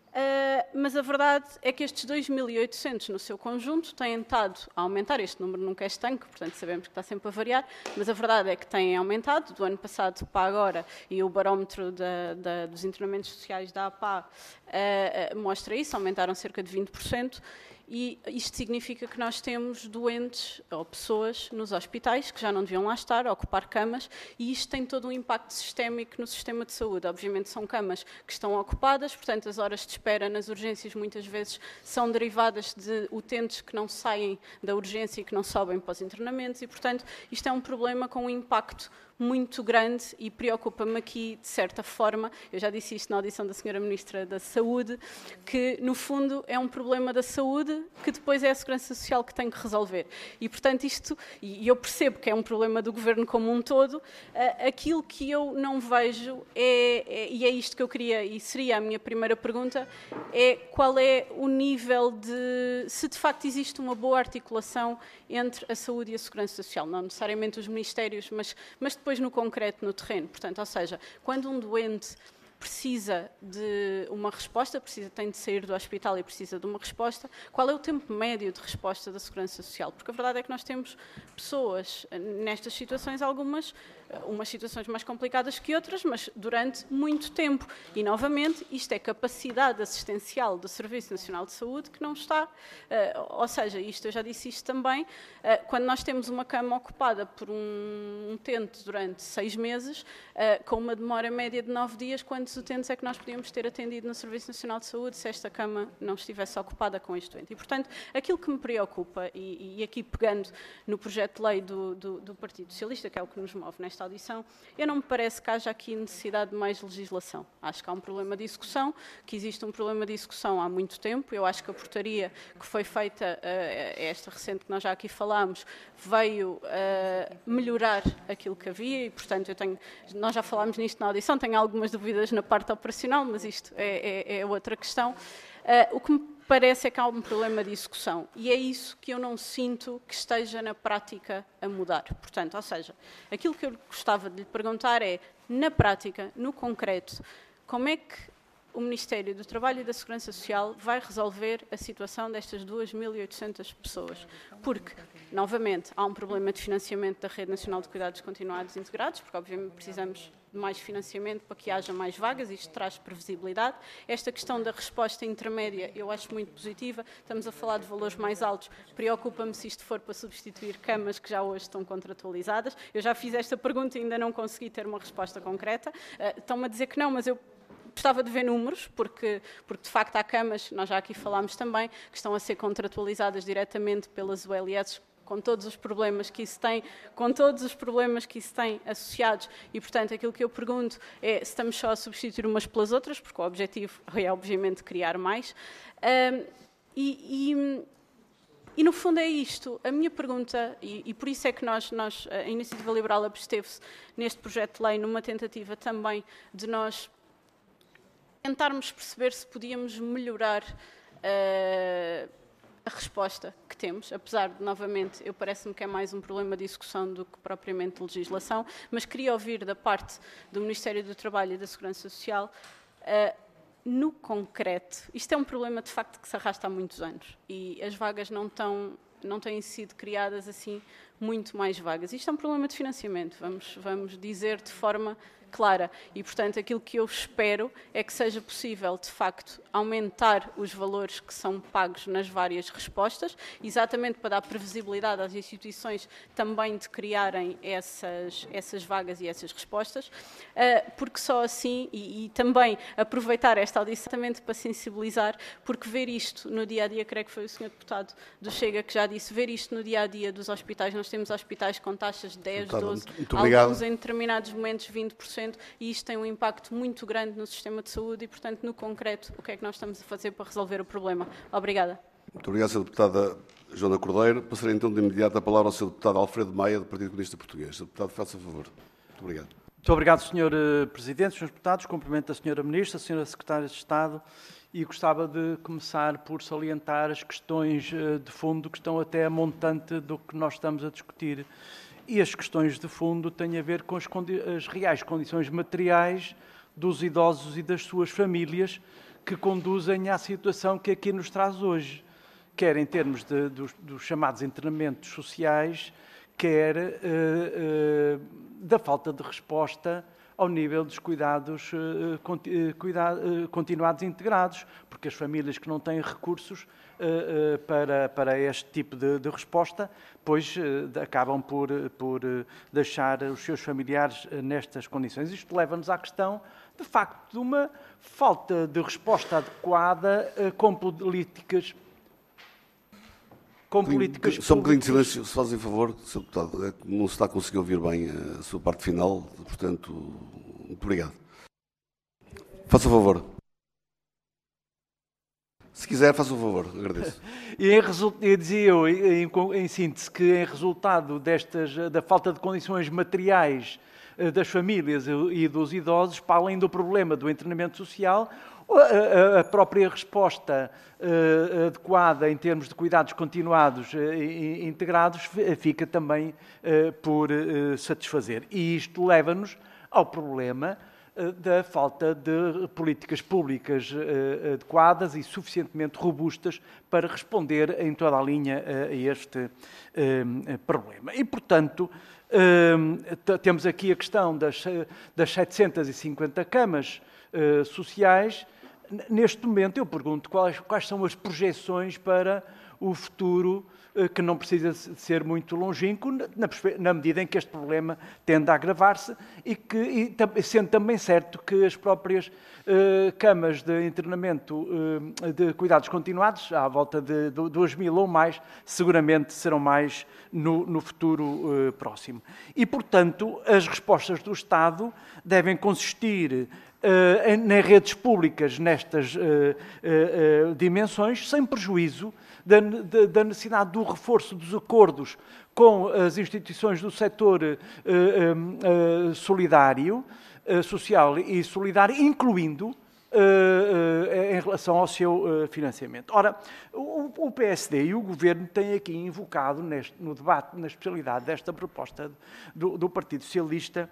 Uh, mas a verdade é que estes dois mil e oitocentos no seu conjunto têm estado a aumentar, este número nunca é estanque, portanto sabemos que está sempre a variar, mas a verdade é que têm aumentado do ano passado para agora, e o barómetro da, da, dos internamentos sociais da A P A uh, uh, mostra isso, aumentaram cerca de vinte por cento, e isto significa que nós temos doentes ou pessoas nos hospitais que já não deviam lá estar, a ocupar camas, e isto tem todo um impacto sistémico no sistema de saúde. Obviamente são camas que estão ocupadas, portanto as horas de espera nas urgências muitas vezes são derivadas de utentes que não saem da urgência e que não sobem para os internamentos, e portanto isto é um problema com um impacto muito grande e preocupa-me aqui, de certa forma, eu já disse isto na audição da senhora Ministra da Saúde, que, no fundo, é um problema da saúde que depois é a Segurança Social que tem que resolver. E, portanto, isto, e eu percebo que é um problema do Governo como um todo, aquilo que eu não vejo, é, é, e é isto que eu queria, e seria a minha primeira pergunta, é qual é o nível de, se de facto existe uma boa articulação entre a saúde e a Segurança Social, não necessariamente os ministérios, mas, mas depois depois no concreto, no terreno. Portanto, ou seja, quando um doente precisa de uma resposta, precisa, tem de sair do hospital e precisa de uma resposta, qual é o tempo médio de resposta da Segurança Social? Porque a verdade é que nós temos pessoas nestas situações, algumas, umas situações mais complicadas que outras, mas durante muito tempo. E, novamente, isto é capacidade assistencial do Serviço Nacional de Saúde que não está, uh, ou seja, isto eu já disse isto também, uh, quando nós temos uma cama ocupada por um utente durante seis meses, uh, com uma demora média de nove dias, quantos utentes é que nós podíamos ter atendido no Serviço Nacional de Saúde se esta cama não estivesse ocupada com este doente? E, portanto, aquilo que me preocupa, e, e aqui pegando no projeto de lei do, do, do Partido Socialista, que é o que nos move nesta audição, eu não me parece que haja aqui necessidade de mais legislação. Acho que há um problema de execução, que existe um problema de execução há muito tempo. Eu acho que a portaria que foi feita, esta recente que nós já aqui falámos, veio melhorar aquilo que havia e, portanto, eu tenho, nós já falámos nisto na audição, tenho algumas dúvidas na parte operacional, mas isto é, é, é outra questão. O que me parece é que há um problema de execução e é isso que eu não sinto que esteja na prática a mudar. Portanto, ou seja, aquilo que eu gostava de lhe perguntar é, na prática, no concreto, como é que o Ministério do Trabalho e da Segurança Social vai resolver a situação destas duas mil e oitocentas pessoas? Porque, novamente, há um problema de financiamento da Rede Nacional de Cuidados Continuados e Integrados, porque, obviamente, precisamos de mais financiamento para que haja mais vagas, isto traz previsibilidade. Esta questão da resposta intermédia eu acho muito positiva, estamos a falar de valores mais altos, preocupa-me se isto for para substituir camas que já hoje estão contratualizadas. Eu já fiz esta pergunta e ainda não consegui ter uma resposta concreta. Uh, estão-me a dizer que não, mas eu gostava de ver números, porque, porque de facto há camas, nós já aqui falámos também, que estão a ser contratualizadas diretamente pelas U L S, com todos os problemas que isso tem, com todos os problemas que isso tem associados, e portanto aquilo que eu pergunto é se estamos só a substituir umas pelas outras, porque o objetivo é obviamente criar mais, um, e, e, e no fundo é isto, a minha pergunta, e, e por isso é que nós, nós, a Iniciativa Liberal absteve-se neste projeto de lei, numa tentativa também de nós tentarmos perceber se podíamos melhorar uh, a resposta que temos, apesar de, novamente, eu parece-me que é mais um problema de execução do que propriamente de legislação, mas queria ouvir da parte do Ministério do Trabalho e da Segurança Social, uh, no concreto, isto é um problema de facto que se arrasta há muitos anos e as vagas não, tão, não têm sido criadas assim muito mais vagas. Isto é um problema de financiamento, vamos, vamos dizer de forma clara e, portanto, aquilo que eu espero é que seja possível, de facto, aumentar os valores que são pagos nas várias respostas, exatamente para dar previsibilidade às instituições também de criarem essas, essas vagas e essas respostas, porque só assim, e, e também aproveitar esta audição exatamente para sensibilizar, porque ver isto no dia-a-dia, creio que foi o senhor deputado do Chega que já disse, ver isto no dia-a-dia dos hospitais, nós temos hospitais com taxas de dez, doze, alguns em determinados momentos vinte por cento, crescendo e isto tem um impacto muito grande no sistema de saúde e, portanto, no concreto, o que é que nós estamos a fazer para resolver o problema? Obrigada. Muito obrigado, senhora Deputada Joana Cordeiro. Passarei então de imediato a palavra ao senhor Deputado Alfredo Maia, do Partido Comunista Português. senhor Deputado, faça favor. Muito obrigado. Muito obrigado, senhor Presidente, senhores Deputados. Cumprimento a senhora Ministra, a senhora Secretária de Estado e gostava de começar por salientar as questões de fundo que estão até a montante do que nós estamos a discutir. E as questões de fundo têm a ver com as, condi as reais condições materiais dos idosos e das suas famílias que conduzem à situação que aqui nos traz hoje, quer em termos de, dos, dos chamados internamentos sociais, quer uh, uh, da falta de resposta ao nível dos cuidados uh, conti cuida uh, continuados integrados, porque as famílias que não têm recursos uh, uh, para, para este tipo de, de resposta, pois uh, acabam por, por uh, deixar os seus familiares uh, nestas condições. Isto leva-nos à questão, de facto, de uma falta de resposta adequada uh, com políticas com políticas Só um bocadinho de silêncio, se fazem favor, senhor Deputado. Não se está a conseguir ouvir bem a sua parte final, portanto, muito obrigado. Faça o favor. Se quiser, faça o favor, agradeço. E em, eu dizia eu, em, em síntese, que em resultado destas, da falta de condições materiais das famílias e dos idosos, para além do problema do internamento social, a própria resposta uh, adequada em termos de cuidados continuados e uh, integrados fica também uh, por uh, satisfazer. E isto leva-nos ao problema uh, da falta de políticas públicas uh, adequadas e suficientemente robustas para responder em toda a linha uh, a este uh, problema. E, portanto, uh, temos aqui a questão das, das setecentas e cinquenta camas uh, sociais. Neste momento, eu pergunto quais, quais são as projeções para o futuro, que não precisa de ser muito longínquo, na, na medida em que este problema tende a agravar-se e, que, e sendo também certo que as próprias uh, camas de internamento uh, de cuidados continuados, à volta de duas mil ou mais, seguramente serão mais no, no futuro uh, próximo. E, portanto, as respostas do Estado devem consistir Uh, nas redes públicas nestas uh, uh, uh, dimensões, sem prejuízo da, da, da necessidade do reforço dos acordos com as instituições do setor uh, uh, uh, solidário, uh, social e solidário, incluindo uh, uh, em relação ao seu uh, financiamento. Ora, o, o P S D e o Governo têm aqui invocado neste, no debate, na especialidade desta proposta do, do Partido Socialista,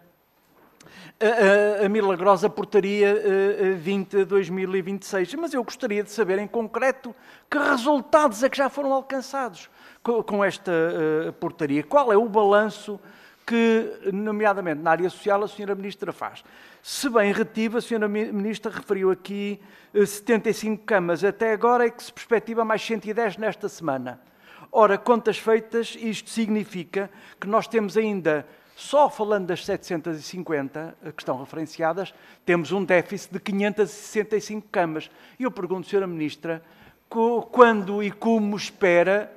A, a, a milagrosa portaria uh, vinte barra dois mil e vinte e seis. Mas eu gostaria de saber, em concreto, que resultados é que já foram alcançados com, com esta uh, portaria. Qual é o balanço que, nomeadamente na área social, a senhora Ministra faz? Se bem retive, a senhora Ministra referiu aqui uh, setenta e cinco camas até agora e que se perspectiva mais cento e dez nesta semana. Ora, contas feitas, isto significa que nós temos ainda... Só falando das setecentas e cinquenta que estão referenciadas, temos um déficit de quinhentas e sessenta e cinco camas. E eu pergunto, senhora Ministra, quando e como espera,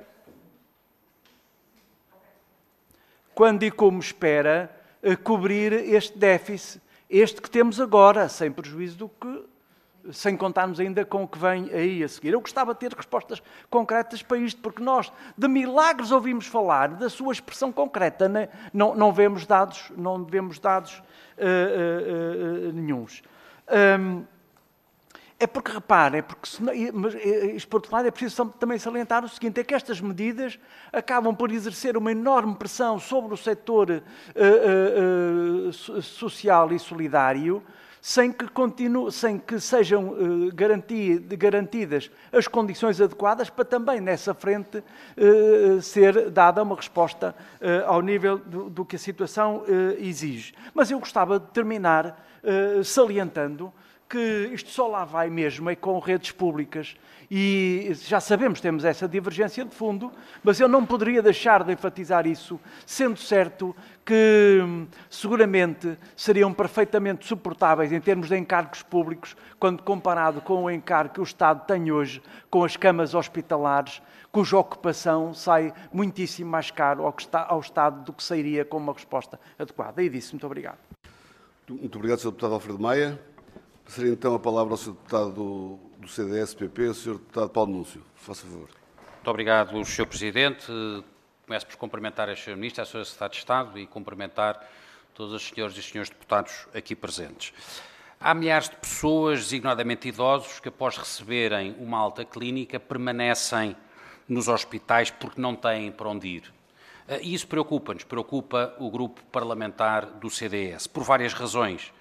quando e como espera cobrir este déficit, este que temos agora, sem prejuízo do que, sem contarmos ainda com o que vem aí a seguir. Eu gostava de ter respostas concretas para isto, porque nós de milagres ouvimos falar, da sua expressão concreta, né? não, não vemos dados, não vemos dados uh, uh, uh, nenhuns. Um, é porque, repare, é porque, se, mas, isto por outro lado, é preciso também salientar o seguinte, é que estas medidas acabam por exercer uma enorme pressão sobre o setor uh, uh, uh, social e solidário, sem que, continue, sem que sejam uh, garanti, garantidas as condições adequadas para também, nessa frente, uh, ser dada uma resposta uh, ao nível do, do que a situação uh, exige. Mas eu gostava de terminar uh, salientando que isto só lá vai mesmo é com redes públicas e já sabemos, temos essa divergência de fundo, mas eu não poderia deixar de enfatizar isso, sendo certo que seguramente seriam perfeitamente suportáveis em termos de encargos públicos, quando comparado com o encargo que o Estado tem hoje com as camas hospitalares, cuja ocupação sai muitíssimo mais caro ao, que está, ao Estado do que sairia com uma resposta adequada. E disse, muito obrigado. Muito Muito obrigado, senhor Deputado Alfredo Maia. Passaria então a palavra ao senhor Deputado do, do C D S P P, o senhor Deputado Paulo Núncio. Faça favor. Muito obrigado, senhor Presidente. Começo por cumprimentar a senhora Ministra, a senhora Secretária de Estado e cumprimentar todos os senhores e senhores deputados aqui presentes. Há milhares de pessoas, designadamente idosos, que após receberem uma alta clínica permanecem nos hospitais porque não têm para onde ir. E isso preocupa-nos, preocupa o grupo parlamentar do C D S, por várias razões.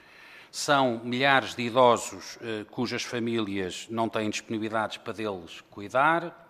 São milhares de idosos eh, cujas famílias não têm disponibilidades para deles cuidar,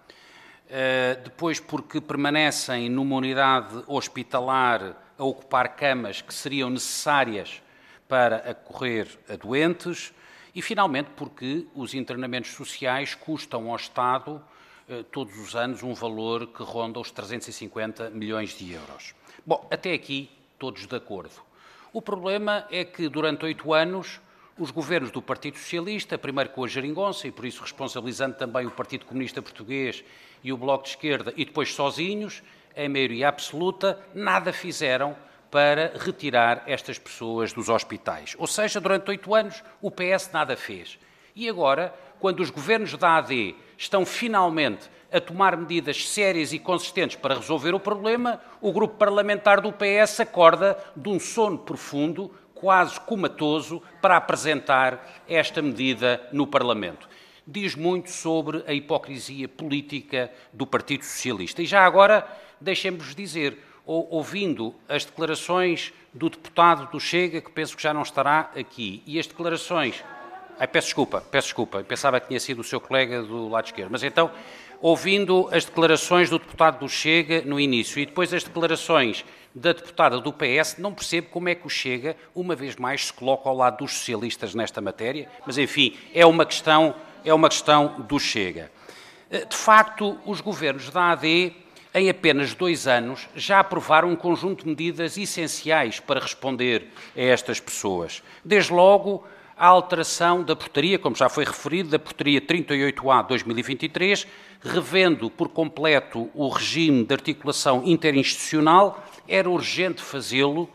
eh, depois porque permanecem numa unidade hospitalar a ocupar camas que seriam necessárias para acorrer a doentes e, finalmente, porque os internamentos sociais custam ao Estado todos os anos um valor que ronda os trezentos e cinquenta milhões de euros. Bom, até aqui todos de acordo. O problema é que durante oito anos os governos do Partido Socialista, primeiro com a geringonça e por isso responsabilizando também o Partido Comunista Português e o Bloco de Esquerda e depois sozinhos, em maioria absoluta, nada fizeram para retirar estas pessoas dos hospitais. Ou seja, durante oito anos o P S nada fez. E agora, quando os governos da A D estão finalmente a tomar medidas sérias e consistentes para resolver o problema, o grupo parlamentar do P S acorda de um sono profundo, quase comatoso, para apresentar esta medida no Parlamento. Diz muito sobre a hipocrisia política do Partido Socialista. E já agora, deixem-me-vos dizer, ouvindo as declarações do deputado do Chega, que penso que já não estará aqui, e as declarações... Ai, peço desculpa, peço desculpa, pensava que tinha sido o seu colega do lado esquerdo. Mas então, ouvindo as declarações do deputado do Chega no início e depois as declarações da deputada do P S, não percebo como é que o Chega, uma vez mais, se coloca ao lado dos socialistas nesta matéria, mas enfim, é uma questão, é uma questão do Chega. De facto, os governos da A D, em apenas dois anos, já aprovaram um conjunto de medidas essenciais para responder a estas pessoas. Desde logo, a alteração da portaria, como já foi referido, da portaria trinta e oito A de dois mil e vinte e três, revendo por completo o regime de articulação interinstitucional, era urgente fazê-lo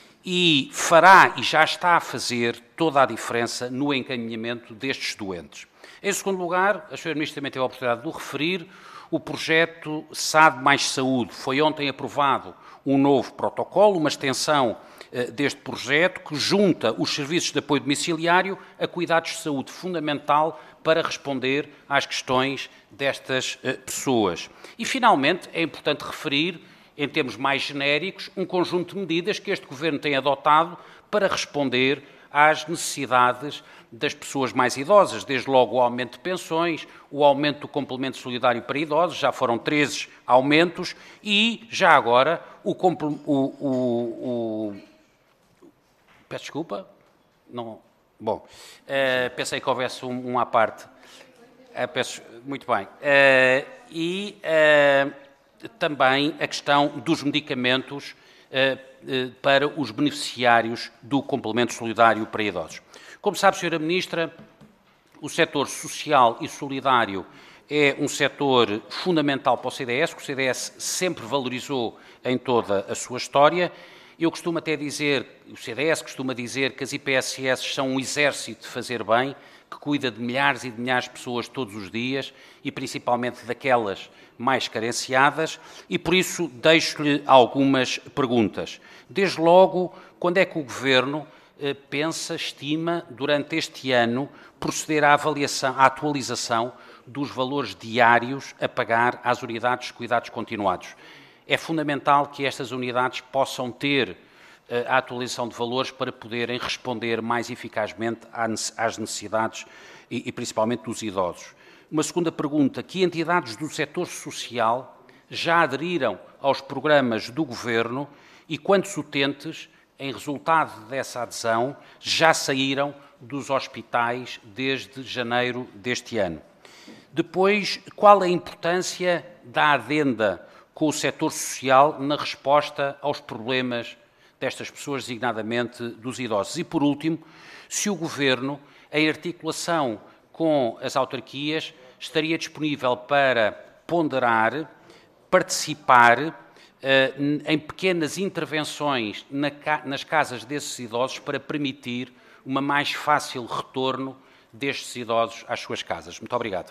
e fará, e já está a fazer, toda a diferença no encaminhamento destes doentes. Em segundo lugar, a senhora Ministra também teve a oportunidade de o referir, o projeto S A D mais Saúde. Foi ontem aprovado um novo protocolo, uma extensão deste projeto que junta os serviços de apoio domiciliário a cuidados de saúde fundamental para responder às questões destas pessoas. E, finalmente, é importante referir, em termos mais genéricos, um conjunto de medidas que este Governo tem adotado para responder às necessidades das pessoas mais idosas, desde logo o aumento de pensões, o aumento do complemento solidário para idosos, já foram treze aumentos, e, já agora, o... o, o, o Peço desculpa. Não. Bom, uh, pensei que houvesse um, um à parte. Uh, peço, muito bem. Uh, e uh, também a questão dos medicamentos uh, uh, para os beneficiários do complemento solidário para idosos. Como sabe, senhora Ministra, o setor social e solidário é um setor fundamental para o C D S, que o C D S sempre valorizou em toda a sua história. Eu costumo até dizer, o C D S costuma dizer que as I P S S são um exército de fazer bem, que cuida de milhares e de milhares de pessoas todos os dias e principalmente daquelas mais carenciadas e por isso deixo-lhe algumas perguntas. Desde logo, quando é que o Governo eh, pensa, estima, durante este ano, proceder à avaliação, à atualização dos valores diários a pagar às unidades de cuidados continuados? É fundamental que estas unidades possam ter a atualização de valores para poderem responder mais eficazmente às necessidades e, e principalmente dos idosos. Uma segunda pergunta, que entidades do setor social já aderiram aos programas do Governo e quantos utentes, em resultado dessa adesão, já saíram dos hospitais desde janeiro deste ano? Depois, qual a importância da adenda com o setor social na resposta aos problemas destas pessoas, designadamente dos idosos? E, por último, se o Governo, em articulação com as autarquias, estaria disponível para ponderar, participar em pequenas intervenções nas casas desses idosos para permitir uma mais fácil retorno destes idosos às suas casas. Muito obrigado.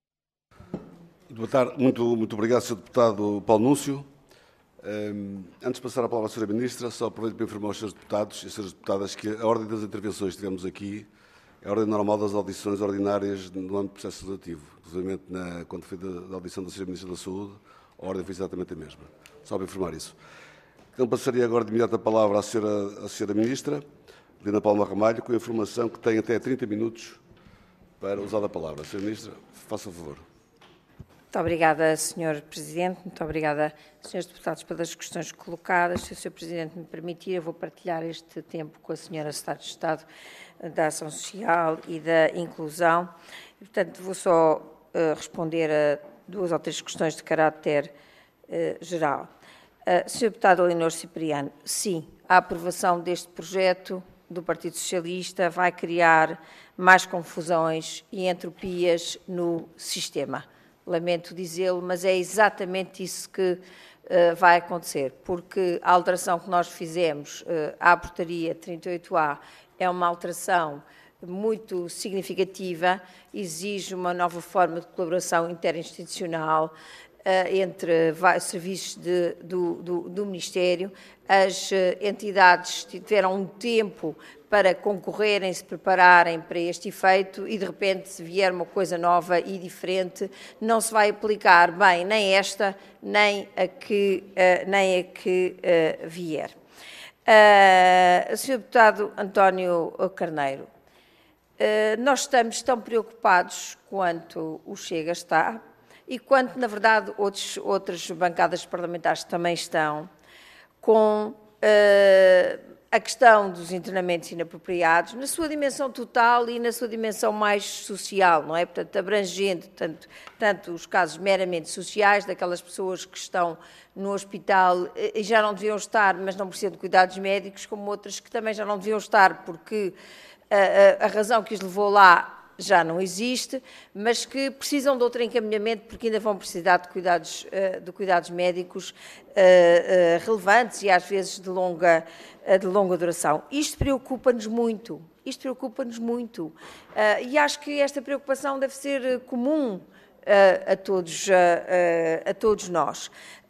Boa tarde. Muito, muito obrigado, senhor Deputado Paulo Núncio. Um, antes de passar a palavra à senhora Ministra, só aproveito para informar os senhores Deputados e as senhoras Deputadas que a ordem das intervenções que tivemos aqui é a ordem normal das audições ordinárias no âmbito do processo legislativo. Inclusive, na, quando foi da, da audição da senhora Ministra da Saúde, a ordem foi exatamente a mesma. Só para informar isso. Então, passaria agora de imediato a palavra à senhora, à senhora Ministra, Helena Palma Ramalho, com a informação que tem até trinta minutos para usar a palavra. senhora Ministra, faça o favor. Muito obrigada, senhor Presidente. Muito obrigada, senhores Deputados, pelas questões colocadas. Se o senhor Presidente me permitir, eu vou partilhar este tempo com a senhora Secretária de Estado da Ação Social e da Inclusão. Portanto, vou só uh, responder a duas ou três questões de caráter uh, geral. Uh, senhor Deputado Elinor Cipriano, sim, a aprovação deste projeto do Partido Socialista vai criar mais confusões e entropias no sistema. Lamento dizê-lo, mas é exatamente isso que uh, vai acontecer, porque a alteração que nós fizemos uh, à portaria trinta e oito A é uma alteração muito significativa, exige uma nova forma de colaboração interinstitucional uh, entre serviços de, do, do, do Ministério. As uh, entidades tiveram um tempo para concorrerem, se prepararem para este efeito e, de repente, se vier uma coisa nova e diferente, não se vai aplicar bem nem esta, nem a que, uh, nem a que uh, vier. Uh, senhor Deputado António Carneiro, uh, nós estamos tão preocupados quanto o Chega está e quanto, na verdade, outros, outras bancadas parlamentares também estão com uh, a questão dos internamentos inapropriados, na sua dimensão total e na sua dimensão mais social, não é? Portanto, abrangendo tanto, tanto os casos meramente sociais, daquelas pessoas que estão no hospital e já não deviam estar, mas não precisam de cuidados médicos, como outras que também já não deviam estar porque a, a, a razão que os levou lá já não existe, mas que precisam de outro encaminhamento porque ainda vão precisar de cuidados, de cuidados médicos uh, uh, relevantes e às vezes de longa, de longa duração. Isto preocupa-nos muito, isto preocupa-nos muito uh, e acho que esta preocupação deve ser comum uh, a, todos, uh, uh, a todos nós.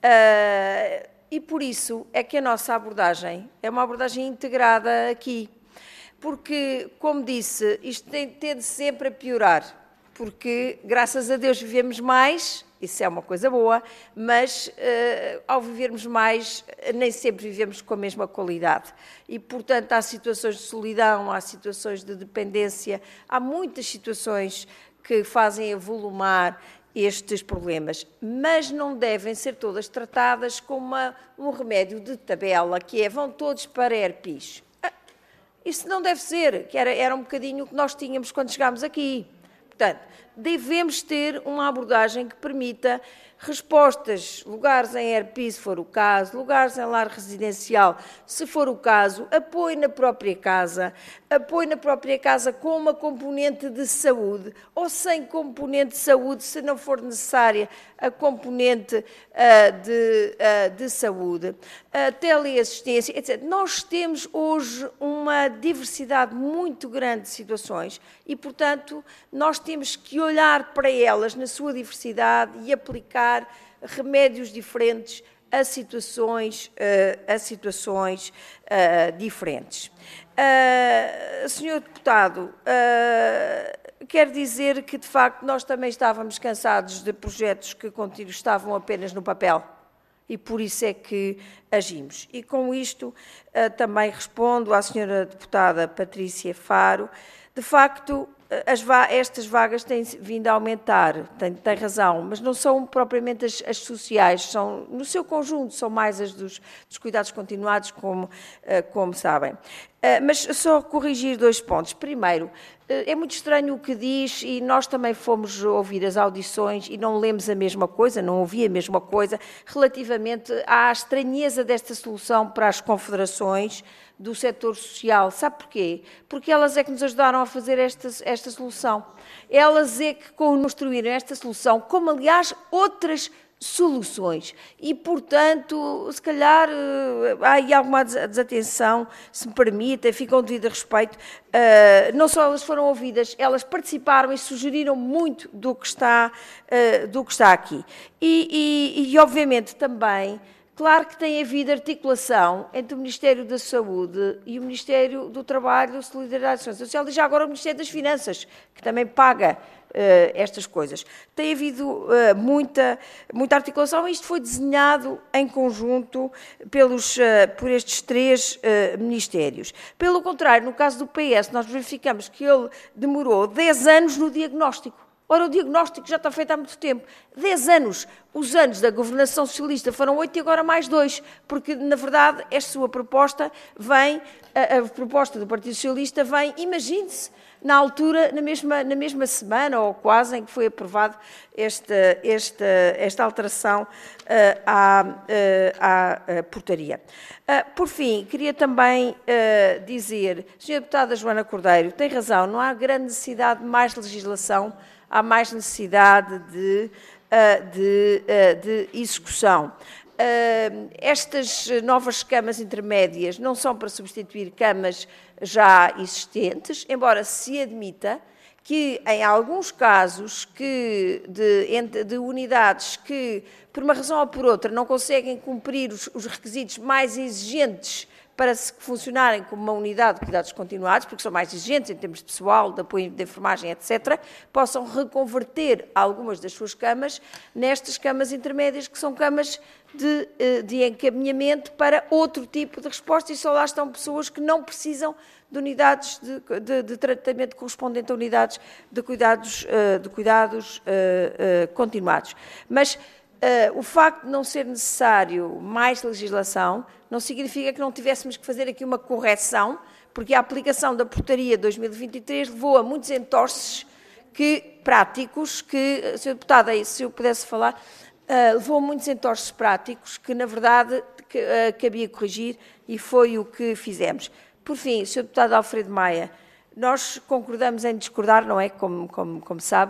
Uh, e por isso é que a nossa abordagem é uma abordagem integrada aqui. Porque, como disse, isto tem, tende sempre a piorar, porque, graças a Deus, vivemos mais, isso é uma coisa boa, mas, uh, ao vivermos mais, nem sempre vivemos com a mesma qualidade. E, portanto, há situações de solidão, há situações de dependência, há muitas situações que fazem avolumar estes problemas, mas não devem ser todas tratadas como uma, um remédio de tabela, que é, vão todos para E R P Is. Isso não deve ser, que era, era um bocadinho o que nós tínhamos quando chegámos aqui. Portanto, devemos ter uma abordagem que permita respostas, lugares em E R P I, se for o caso, lugares em lar residencial, se for o caso, apoio na própria casa, apoio na própria casa com uma componente de saúde ou sem componente de saúde, se não for necessária a componente uh, de, uh, de saúde, uh, teleassistência, etcétera. Nós temos hoje uma diversidade muito grande de situações e, portanto, nós temos que olhar para elas na sua diversidade e aplicar remédios diferentes a situações, uh, a situações uh, diferentes. Uh, senhor Deputado, uh, quero dizer que, de facto, nós também estávamos cansados de projetos que estavam apenas no papel e por isso é que agimos. E com isto uh, também respondo à senhora Deputada Patrícia Faro. De facto, as va estas vagas têm vindo a aumentar, tem, tem razão, mas não são propriamente as, as sociais, são, no seu conjunto, são mais as dos, dos cuidados continuados, como, uh, como sabem. Uh, mas só corrigir dois pontos. Primeiro, uh, é muito estranho o que diz, e nós também fomos ouvir as audições e não lemos a mesma coisa, não ouvi a mesma coisa, relativamente à estranheza desta solução para as confederações do setor social. Sabe porquê? Porque elas é que nos ajudaram a fazer esta, esta solução. Elas é que construíram esta solução, como, aliás, outras soluções. E, portanto, se calhar há aí alguma desatenção, se me permite, ficam devido a respeito. Uh, não só elas foram ouvidas, elas participaram e sugeriram muito do que está, uh, do que está aqui. E, e, e, obviamente, também, claro que tem havido articulação entre o Ministério da Saúde e o Ministério do Trabalho, Solidariedade e Segurança Social, e já agora o Ministério das Finanças, que também paga Uh, estas coisas. Tem havido uh, muita, muita articulação e isto foi desenhado em conjunto pelos, uh, por estes três uh, ministérios. Pelo contrário, no caso do P S, nós verificamos que ele demorou dez anos no diagnóstico. Ora, o diagnóstico já está feito há muito tempo. dez anos. Os anos da governação socialista foram oito e agora mais dois, porque, na verdade, esta sua proposta vem, a, a proposta do Partido Socialista vem, imagine-se, na altura, na mesma, na mesma semana, ou quase, em que foi aprovado esta, esta, esta alteração uh, à, uh, à uh, portaria. Uh, por fim, queria também uh, dizer, senhora Deputada Joana Cordeiro, tem razão, não há grande necessidade de mais legislação, há mais necessidade de, uh, de, uh, de execução. Uh, estas novas camas intermédias não são para substituir camas já existentes, embora se admita que, em alguns casos que de, de unidades que, por uma razão ou por outra, não conseguem cumprir os, os requisitos mais exigentes para se funcionarem como uma unidade de cuidados continuados, porque são mais exigentes em termos de pessoal, de apoio de enfermagem, etcétera, possam reconverter algumas das suas camas nestas camas intermédias, que são camas de, de encaminhamento para outro tipo de resposta, e só lá estão pessoas que não precisam de unidades de, de, de tratamento correspondente a unidades de cuidados, de cuidados uh, uh, continuados. Mas Uh, o facto de não ser necessário mais legislação não significa que não tivéssemos que fazer aqui uma correção, porque a aplicação da portaria dois mil e vinte e três levou a muitos entorces que, práticos que, senhora Deputada, se eu pudesse falar, uh, levou a muitos entorces práticos que, na verdade, que, uh, cabia corrigir, e foi o que fizemos. Por fim, senhor Deputado Alfredo Maia, nós concordamos em discordar, não é? Como, como, como sabe,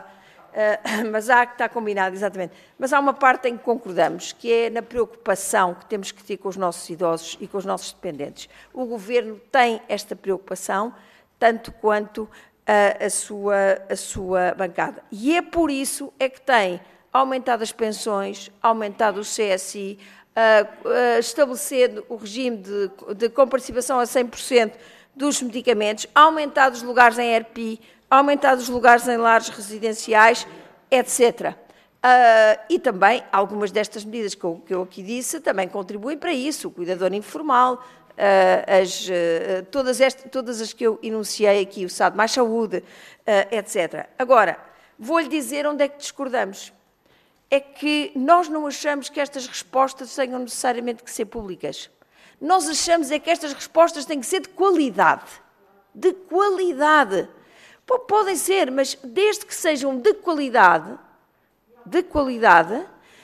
Uh, mas há que está combinado, exatamente. Mas há uma parte em que concordamos, que é na preocupação que temos que ter com os nossos idosos e com os nossos dependentes. O Governo tem esta preocupação, tanto quanto a, a, sua, a sua bancada. E é por isso é que tem aumentado as pensões, aumentado o C S I, uh, uh, estabelecendo o regime de, de comparticipação a cem por cento dos medicamentos, aumentado os lugares em R P I, aumentado os lugares em lares residenciais, etcétera. Uh, e também, algumas destas medidas que eu, que eu aqui disse, também contribuem para isso, o cuidador informal, uh, as, uh, todas, este, todas as que eu enunciei aqui, o S A D Mais Saúde, uh, etcétera. Agora, vou-lhe dizer onde é que discordamos. É que nós não achamos que estas respostas tenham necessariamente que ser públicas. Nós achamos é que estas respostas têm que ser de qualidade. De qualidade. Podem ser, mas desde que sejam de qualidade, de qualidade,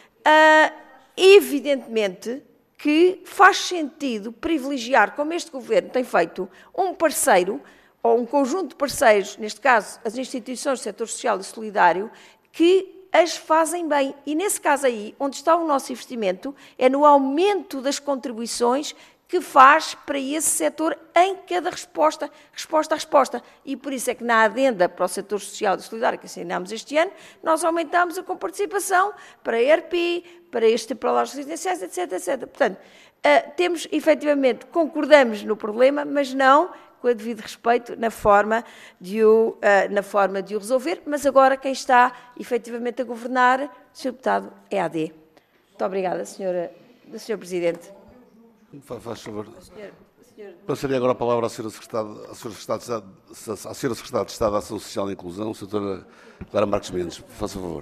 uh, evidentemente que faz sentido privilegiar, como este Governo tem feito, um parceiro, ou um conjunto de parceiros, neste caso as instituições do setor social e solidário, que as fazem bem. E nesse caso aí, onde está o nosso investimento, é no aumento das contribuições que faz para esse setor em cada resposta, resposta a resposta. E por isso é que na adenda para o setor social e solidário que assinámos este ano, nós aumentámos a comparticipação para a R P I, para este para lares residenciais, etc, etcétera. Portanto, uh, temos, efetivamente, concordamos no problema, mas não com o devido respeito na forma de o, uh, na forma de o resolver, mas agora quem está, efetivamente, a governar, senhor Deputado, é a A D. Muito obrigada, senhora, senhor Presidente. Faz favor. Passaria agora a palavra à senhora Secretária, à senhora Secretária, de, Estado, à senhora Secretária de Estado da Ação Social e Inclusão, a senhora Clara Marques Mendes. Faça favor.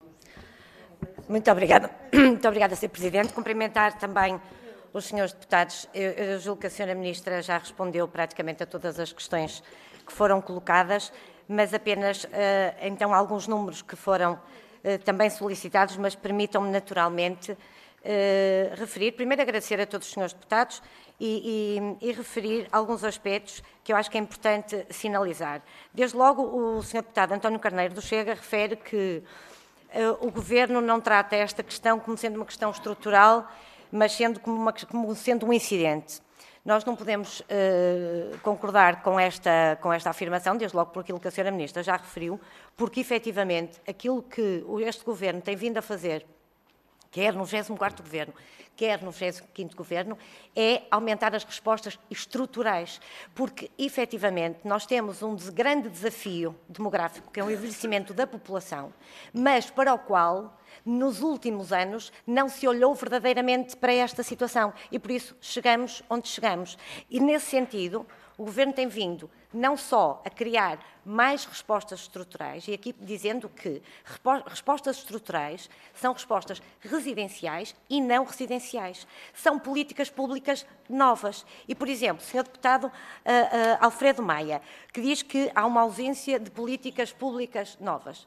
Muito obrigada. Muito obrigada, senhor Presidente. Cumprimentar também os senhores deputados. Eu, eu julgo que a senhora Ministra já respondeu praticamente a todas as questões que foram colocadas, mas apenas, uh, então, alguns números que foram uh, também solicitados, mas permitam-me naturalmente Uh, referir, primeiro agradecer a todos os senhores deputados e, e, e referir alguns aspectos que eu acho que é importante sinalizar. Desde logo, o senhor deputado António Carneiro do Chega refere que o Governo não trata esta questão como sendo uma questão estrutural, mas sendo como, uma, como sendo um incidente. Nós não podemos uh, concordar com esta, com esta afirmação, desde logo por aquilo que a senhora Ministra já referiu, porque, efetivamente, aquilo que este Governo tem vindo a fazer, quer no vigésimo quarto Governo, quer no vigésimo quinto Governo, é aumentar as respostas estruturais, porque, efetivamente, nós temos um grande desafio demográfico, que é o envelhecimento da população, mas para o qual, nos últimos anos, não se olhou verdadeiramente para esta situação e, por isso, chegamos onde chegamos. E, nesse sentido, o Governo tem vindo não só a criar mais respostas estruturais, e aqui dizendo que respostas estruturais são respostas residenciais e não residenciais. São políticas públicas novas. E, por exemplo, o senhor Deputado uh, uh, Alfredo Maia, que diz que há uma ausência de políticas públicas novas.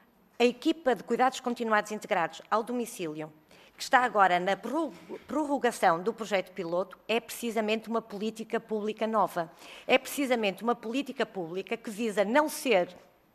A equipa de cuidados continuados integrados ao domicílio, que está agora na prorrogação do projeto piloto, é precisamente uma política pública nova. É precisamente uma política pública que visa não ser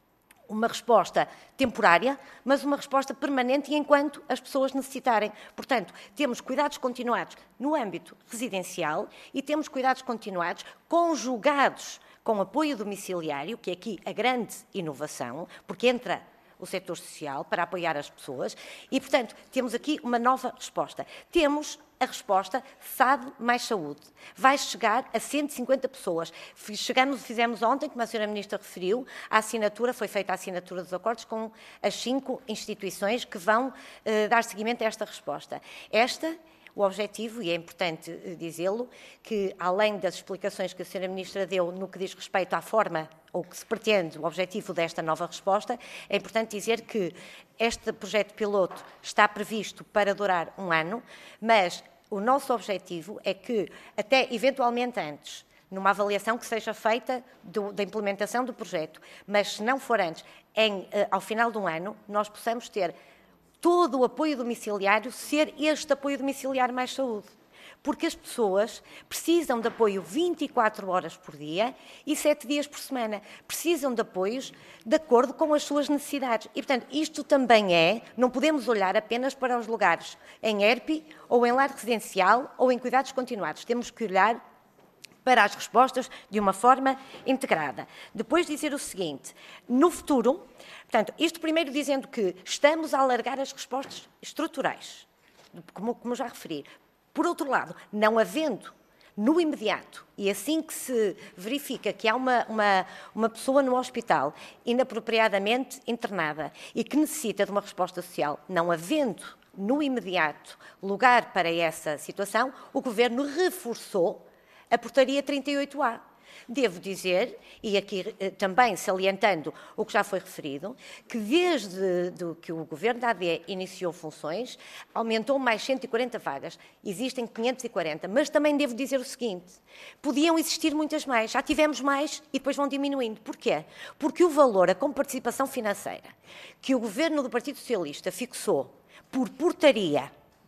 uma resposta temporária, mas uma resposta permanente e enquanto as pessoas necessitarem. Portanto, temos cuidados continuados no âmbito residencial e temos cuidados continuados conjugados com apoio domiciliário, que é aqui a grande inovação, porque entra o setor social para apoiar as pessoas e, portanto, temos aqui uma nova resposta. Temos a resposta S A D mais saúde. Vai chegar a cento e cinquenta pessoas. Chegamos, fizemos ontem, como a senhora Ministra referiu, a assinatura, foi feita a assinatura dos acordos com as cinco instituições que vão eh, dar seguimento a esta resposta. Esta O objetivo, e é importante dizê-lo, que além das explicações que a senhora Ministra deu no que diz respeito à forma ou que se pretende, o objetivo desta nova resposta, é importante dizer que este projeto piloto está previsto para durar um ano, mas o nosso objetivo é que, até eventualmente antes, numa avaliação que seja feita do, da implementação do projeto, mas se não for antes, em, ao final de um ano, nós possamos ter todo o apoio domiciliário ser este apoio domiciliário mais saúde. Porque as pessoas precisam de apoio vinte e quatro horas por dia e sete dias por semana. Precisam de apoios de acordo com as suas necessidades. E, portanto, isto também é, não podemos olhar apenas para os lugares em E R P, ou em lar residencial, ou em cuidados continuados. Temos que olhar para as respostas de uma forma integrada. Depois dizer o seguinte, no futuro, portanto, isto primeiro dizendo que estamos a alargar as respostas estruturais, como, como já referi. Por outro lado, não havendo no imediato, e assim que se verifica que há uma, uma, uma pessoa no hospital inapropriadamente internada e que necessita de uma resposta social, não havendo no imediato lugar para essa situação, o Governo reforçou a portaria trinta e oito A. Devo dizer, e aqui eh, também salientando o que já foi referido, que desde do, que o Governo da A D iniciou funções, aumentou mais cento e quarenta vagas. Existem quinhentas e quarenta, mas também devo dizer o seguinte, podiam existir muitas mais, já tivemos mais e depois vão diminuindo. Porquê? Porque o valor, a comparticipação financeira, que o Governo do Partido Socialista fixou por portaria,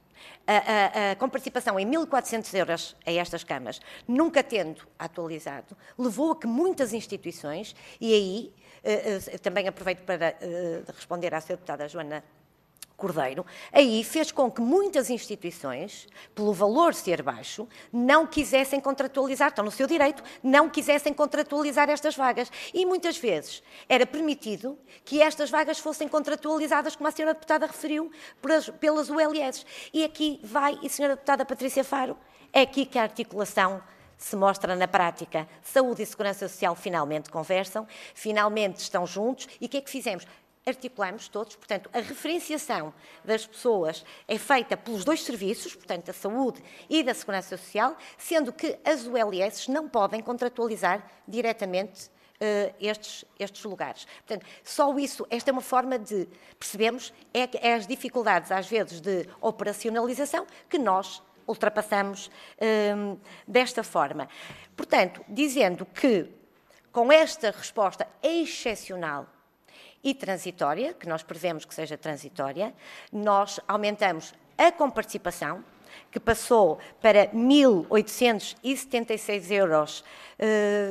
A, a, a comparticipação em mil e quatrocentos euros a estas câmaras, nunca tendo atualizado, levou a que muitas instituições, e aí eh, eh, também aproveito para eh, responder à senhora deputada Joana Cordeiro, aí fez com que muitas instituições, pelo valor ser baixo, não quisessem contratualizar, estão no seu direito, não quisessem contratualizar estas vagas. E muitas vezes era permitido que estas vagas fossem contratualizadas, como a senhora deputada referiu, pelas, pelas U L S. E aqui vai, e a senhora deputada Patrícia Faro, é aqui que a articulação se mostra na prática. Saúde e Segurança Social finalmente conversam, finalmente estão juntos, e o que é que fizemos? Articulamos todos, portanto, a referenciação das pessoas é feita pelos dois serviços, portanto, da saúde e da segurança social, sendo que as U L S não podem contratualizar diretamente uh, estes, estes lugares. Portanto, só isso, esta é uma forma de, percebemos, é, é as dificuldades, às vezes, de operacionalização que nós ultrapassamos um, desta forma. Portanto, dizendo que, com esta resposta excepcional e transitória, que nós prevemos que seja transitória, nós aumentamos a comparticipação, que passou para mil oitocentos e setenta e seis euros uh,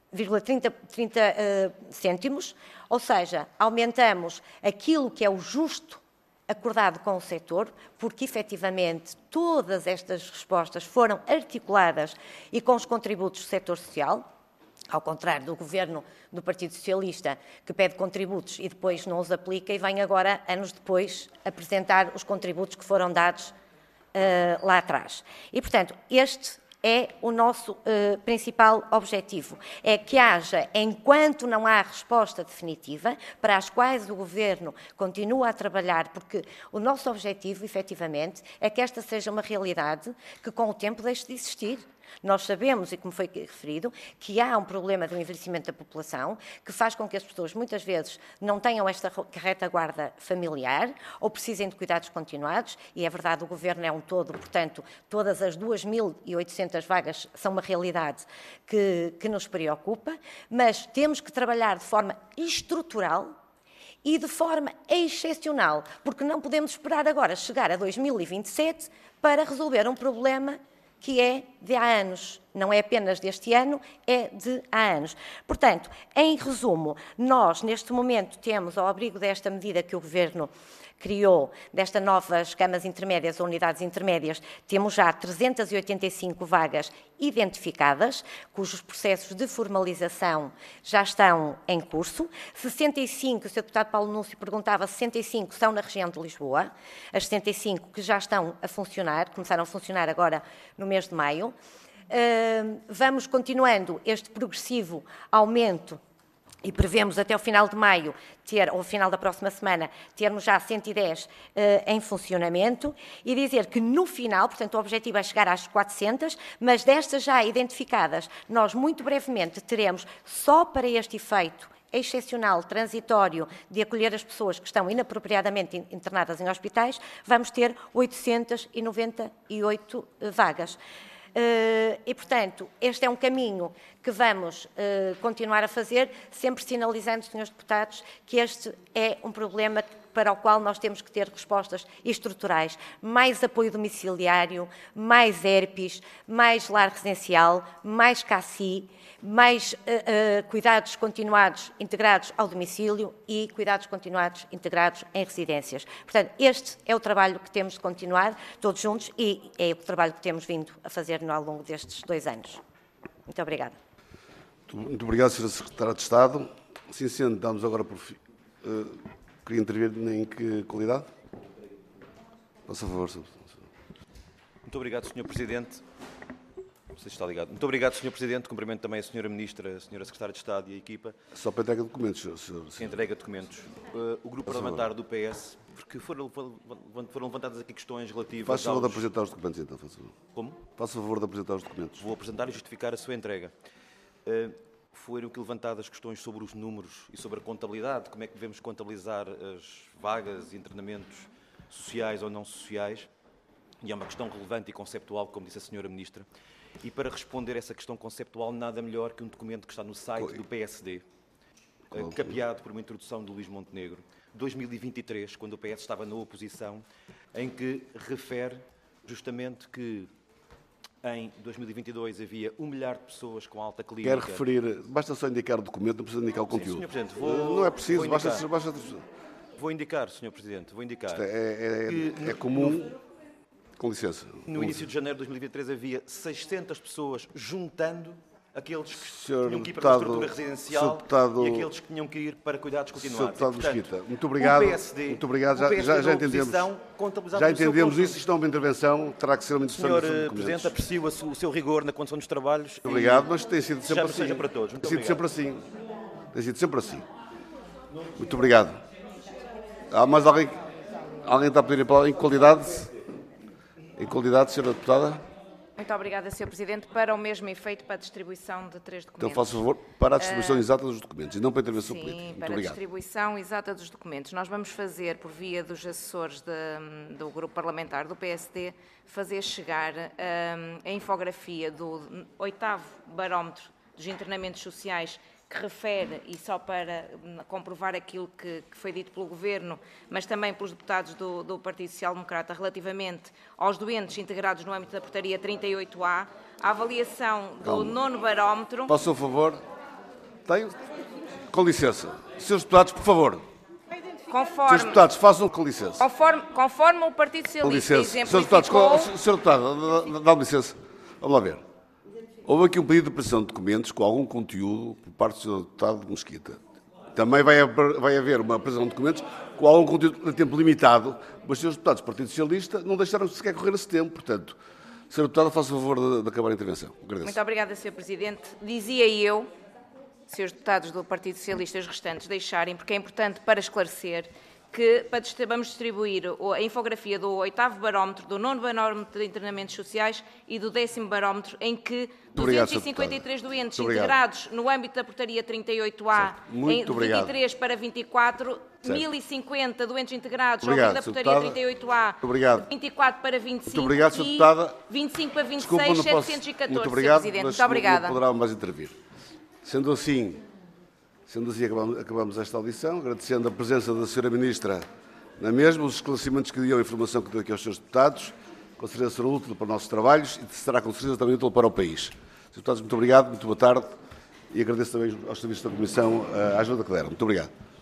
vírgula trinta cêntimos, ou seja, aumentamos aquilo que é o justo acordado com o setor, porque efetivamente todas estas respostas foram articuladas e com os contributos do setor social, ao contrário do governo do Partido Socialista, que pede contributos e depois não os aplica e vem agora, anos depois, apresentar os contributos que foram dados uh, lá atrás. E, portanto, este é o nosso uh, principal objetivo, é que haja, enquanto não há resposta definitiva, para as quais o Governo continua a trabalhar, porque o nosso objetivo, efetivamente, é que esta seja uma realidade que com o tempo deixe de existir. Nós sabemos, e como foi referido, que há um problema do envelhecimento da população que faz com que as pessoas muitas vezes não tenham esta retaguarda familiar ou precisem de cuidados continuados, e é verdade, o Governo é um todo, portanto, todas as duas mil e oitocentas vagas são uma realidade que, que nos preocupa, mas temos que trabalhar de forma estrutural e de forma excepcional, porque não podemos esperar agora chegar a dois mil e vinte e sete para resolver um problema que é de há anos, não é apenas deste ano, é de há anos. Portanto, em resumo, nós neste momento temos, ao abrigo desta medida que o Governo criou, destas novas camas intermédias ou unidades intermédias, temos já trezentas e oitenta e cinco vagas identificadas, cujos processos de formalização já estão em curso. sessenta e cinco, o senhor deputado Paulo Núncio perguntava, sessenta e cinco são na região de Lisboa, as sessenta e cinco que já estão a funcionar, começaram a funcionar agora no mês de maio. Vamos continuando este progressivo aumento e prevemos até o final de maio, ter, ou ao final da próxima semana, termos já cento e dez uh, em funcionamento e dizer que no final, portanto o objetivo é chegar às quatrocentas, mas destas já identificadas, nós muito brevemente teremos só para este efeito excepcional, transitório, de acolher as pessoas que estão inapropriadamente internadas em hospitais, vamos ter oitocentas e noventa e oito uh, vagas. Uh, e, portanto, este é um caminho que vamos uh, continuar a fazer, sempre sinalizando, senhores deputados, que este é um problema para o qual nós temos que ter respostas estruturais. Mais apoio domiciliário, mais E R P s, mais lar residencial, mais C A C I, mais uh, uh, cuidados continuados integrados ao domicílio e cuidados continuados integrados em residências. Portanto, este é o trabalho que temos de continuar todos juntos e é o trabalho que temos vindo a fazer ao longo destes dois anos. Muito obrigada. Muito obrigado, senhora Secretária de Estado. Assim sendo, damos agora por fim. Uh, queria intervir em que qualidade? Faça favor, senhor. Muito obrigado, senhor Presidente. Não sei se está ligado. Muito obrigado, senhor Presidente. Cumprimento também a senhora Ministra, a senhora Secretária de Estado e a equipa. Só para entrega de documentos, senhor. senhor. Entrega de documentos. Uh, o Grupo Parlamentar do P S, porque foram, foram levantadas aqui questões relativas Faça favor aos... de apresentar os documentos, então. Faça favor. Como? Faça favor de apresentar os documentos. Vou apresentar e justificar a sua entrega. Uh, foram aqui levantadas questões sobre os números e sobre a contabilidade, como é que devemos contabilizar as vagas e internamentos sociais ou não sociais, e é uma questão relevante e conceptual, como disse a senhora Ministra. E para responder a essa questão conceptual, nada melhor que um documento que está no site do P S D, uh, capeado por uma introdução de Luís Montenegro, dois mil e vinte e três, quando o P S estava na oposição, em que refere justamente que em dois mil e vinte e dois havia um milhar de pessoas com alta clínica. Quer referir, basta só indicar o documento, não precisa indicar o conteúdo. Sim, senhor Presidente, vou, não é preciso, vou basta, indicar. basta... Vou indicar, senhor Presidente, vou indicar. Isto é, é, que é comum, com licença. No início de janeiro de dois mil e vinte e três havia seiscentas pessoas juntando aqueles que senhor tinham que ir para a deputado, estrutura residencial deputado, e aqueles que tinham que ir para cuidados continuados. senhor deputado E, portanto, Mesquita, muito obrigado. O P S D, muito obrigado. Já, o P S D já, já entendemos. Já entendemos isso. Isto é uma intervenção, terá que ser uma intervenção. Senhor Presidente, aprecio o seu rigor na condução dos trabalhos. Muito obrigado, mas tem sido sempre assim. Seja para todos. Muito tem sido obrigado. sempre assim. Tem sido sempre assim. Muito obrigado. Há mais alguém? Alguém está a pedir a palavra em qualidade? Em qualidade, senhora deputada? Muito obrigada, senhor Presidente. Para o mesmo efeito, para a distribuição de três documentos. Então, faça favor, para a distribuição uh, exata dos documentos e não para a intervenção sim, política. Muito para obrigado. a distribuição exata dos documentos. Nós vamos fazer, por via dos assessores de, do Grupo Parlamentar do P S D, fazer chegar um, a infografia do oitavo barómetro dos internamentos sociais, que refere, e só para comprovar aquilo que, que foi dito pelo Governo, mas também pelos deputados do, do Partido Social Democrata, relativamente aos doentes integrados no âmbito da portaria trinta e oito A, a avaliação do Calma. nono barómetro... Faça o favor. Tenho? Com licença. senhores Deputados, por favor. Conforme, senhores Deputados, façam com licença. Conforme, conforme o Partido Com Socialista licença. senhores Deputados, exemplificou... senhor Deputado, dá-me licença. Vamos lá ver. Houve aqui um pedido de apresentação de documentos com algum conteúdo por parte do senhor Deputado Mesquita. Também vai haver, vai haver uma apresentação de documentos com algum conteúdo de tempo limitado, mas os senhores Deputados do Partido Socialista não deixaram sequer correr esse tempo. Portanto, senhor Deputado, faça o favor de, de acabar a intervenção. Agradeço. Muito obrigada, senhor Presidente. Dizia eu, se os deputados do Partido Socialista os restantes deixarem, porque é importante para esclarecer, que vamos distribuir a infografia do oitavo barómetro, do nono barómetro de internamentos sociais e do décimo barómetro, em que duzentos e cinquenta e três doentes integrados no âmbito da portaria trinta e oito A, em de vinte e três para vinte e quatro, mil e cinquenta doentes integrados ao âmbito da portaria trinta e oito A, de vinte e quatro para vinte e cinco obrigado, e vinte e cinco para vinte e seis, setecentos e catorze, muito obrigado, senhor Presidente. Muito obrigada. Não poderá mais intervir. Sendo assim, sendo assim acabamos, acabamos esta audição, agradecendo a presença da senhora Ministra na mesma, os esclarecimentos que deu, a informação que deu aqui aos senhores deputados, com certeza será útil para os nossos trabalhos e será com certeza também útil para o país. Senhores deputados, muito obrigado, muito boa tarde e agradeço também aos serviços da Comissão a ajuda que deram. Muito obrigado.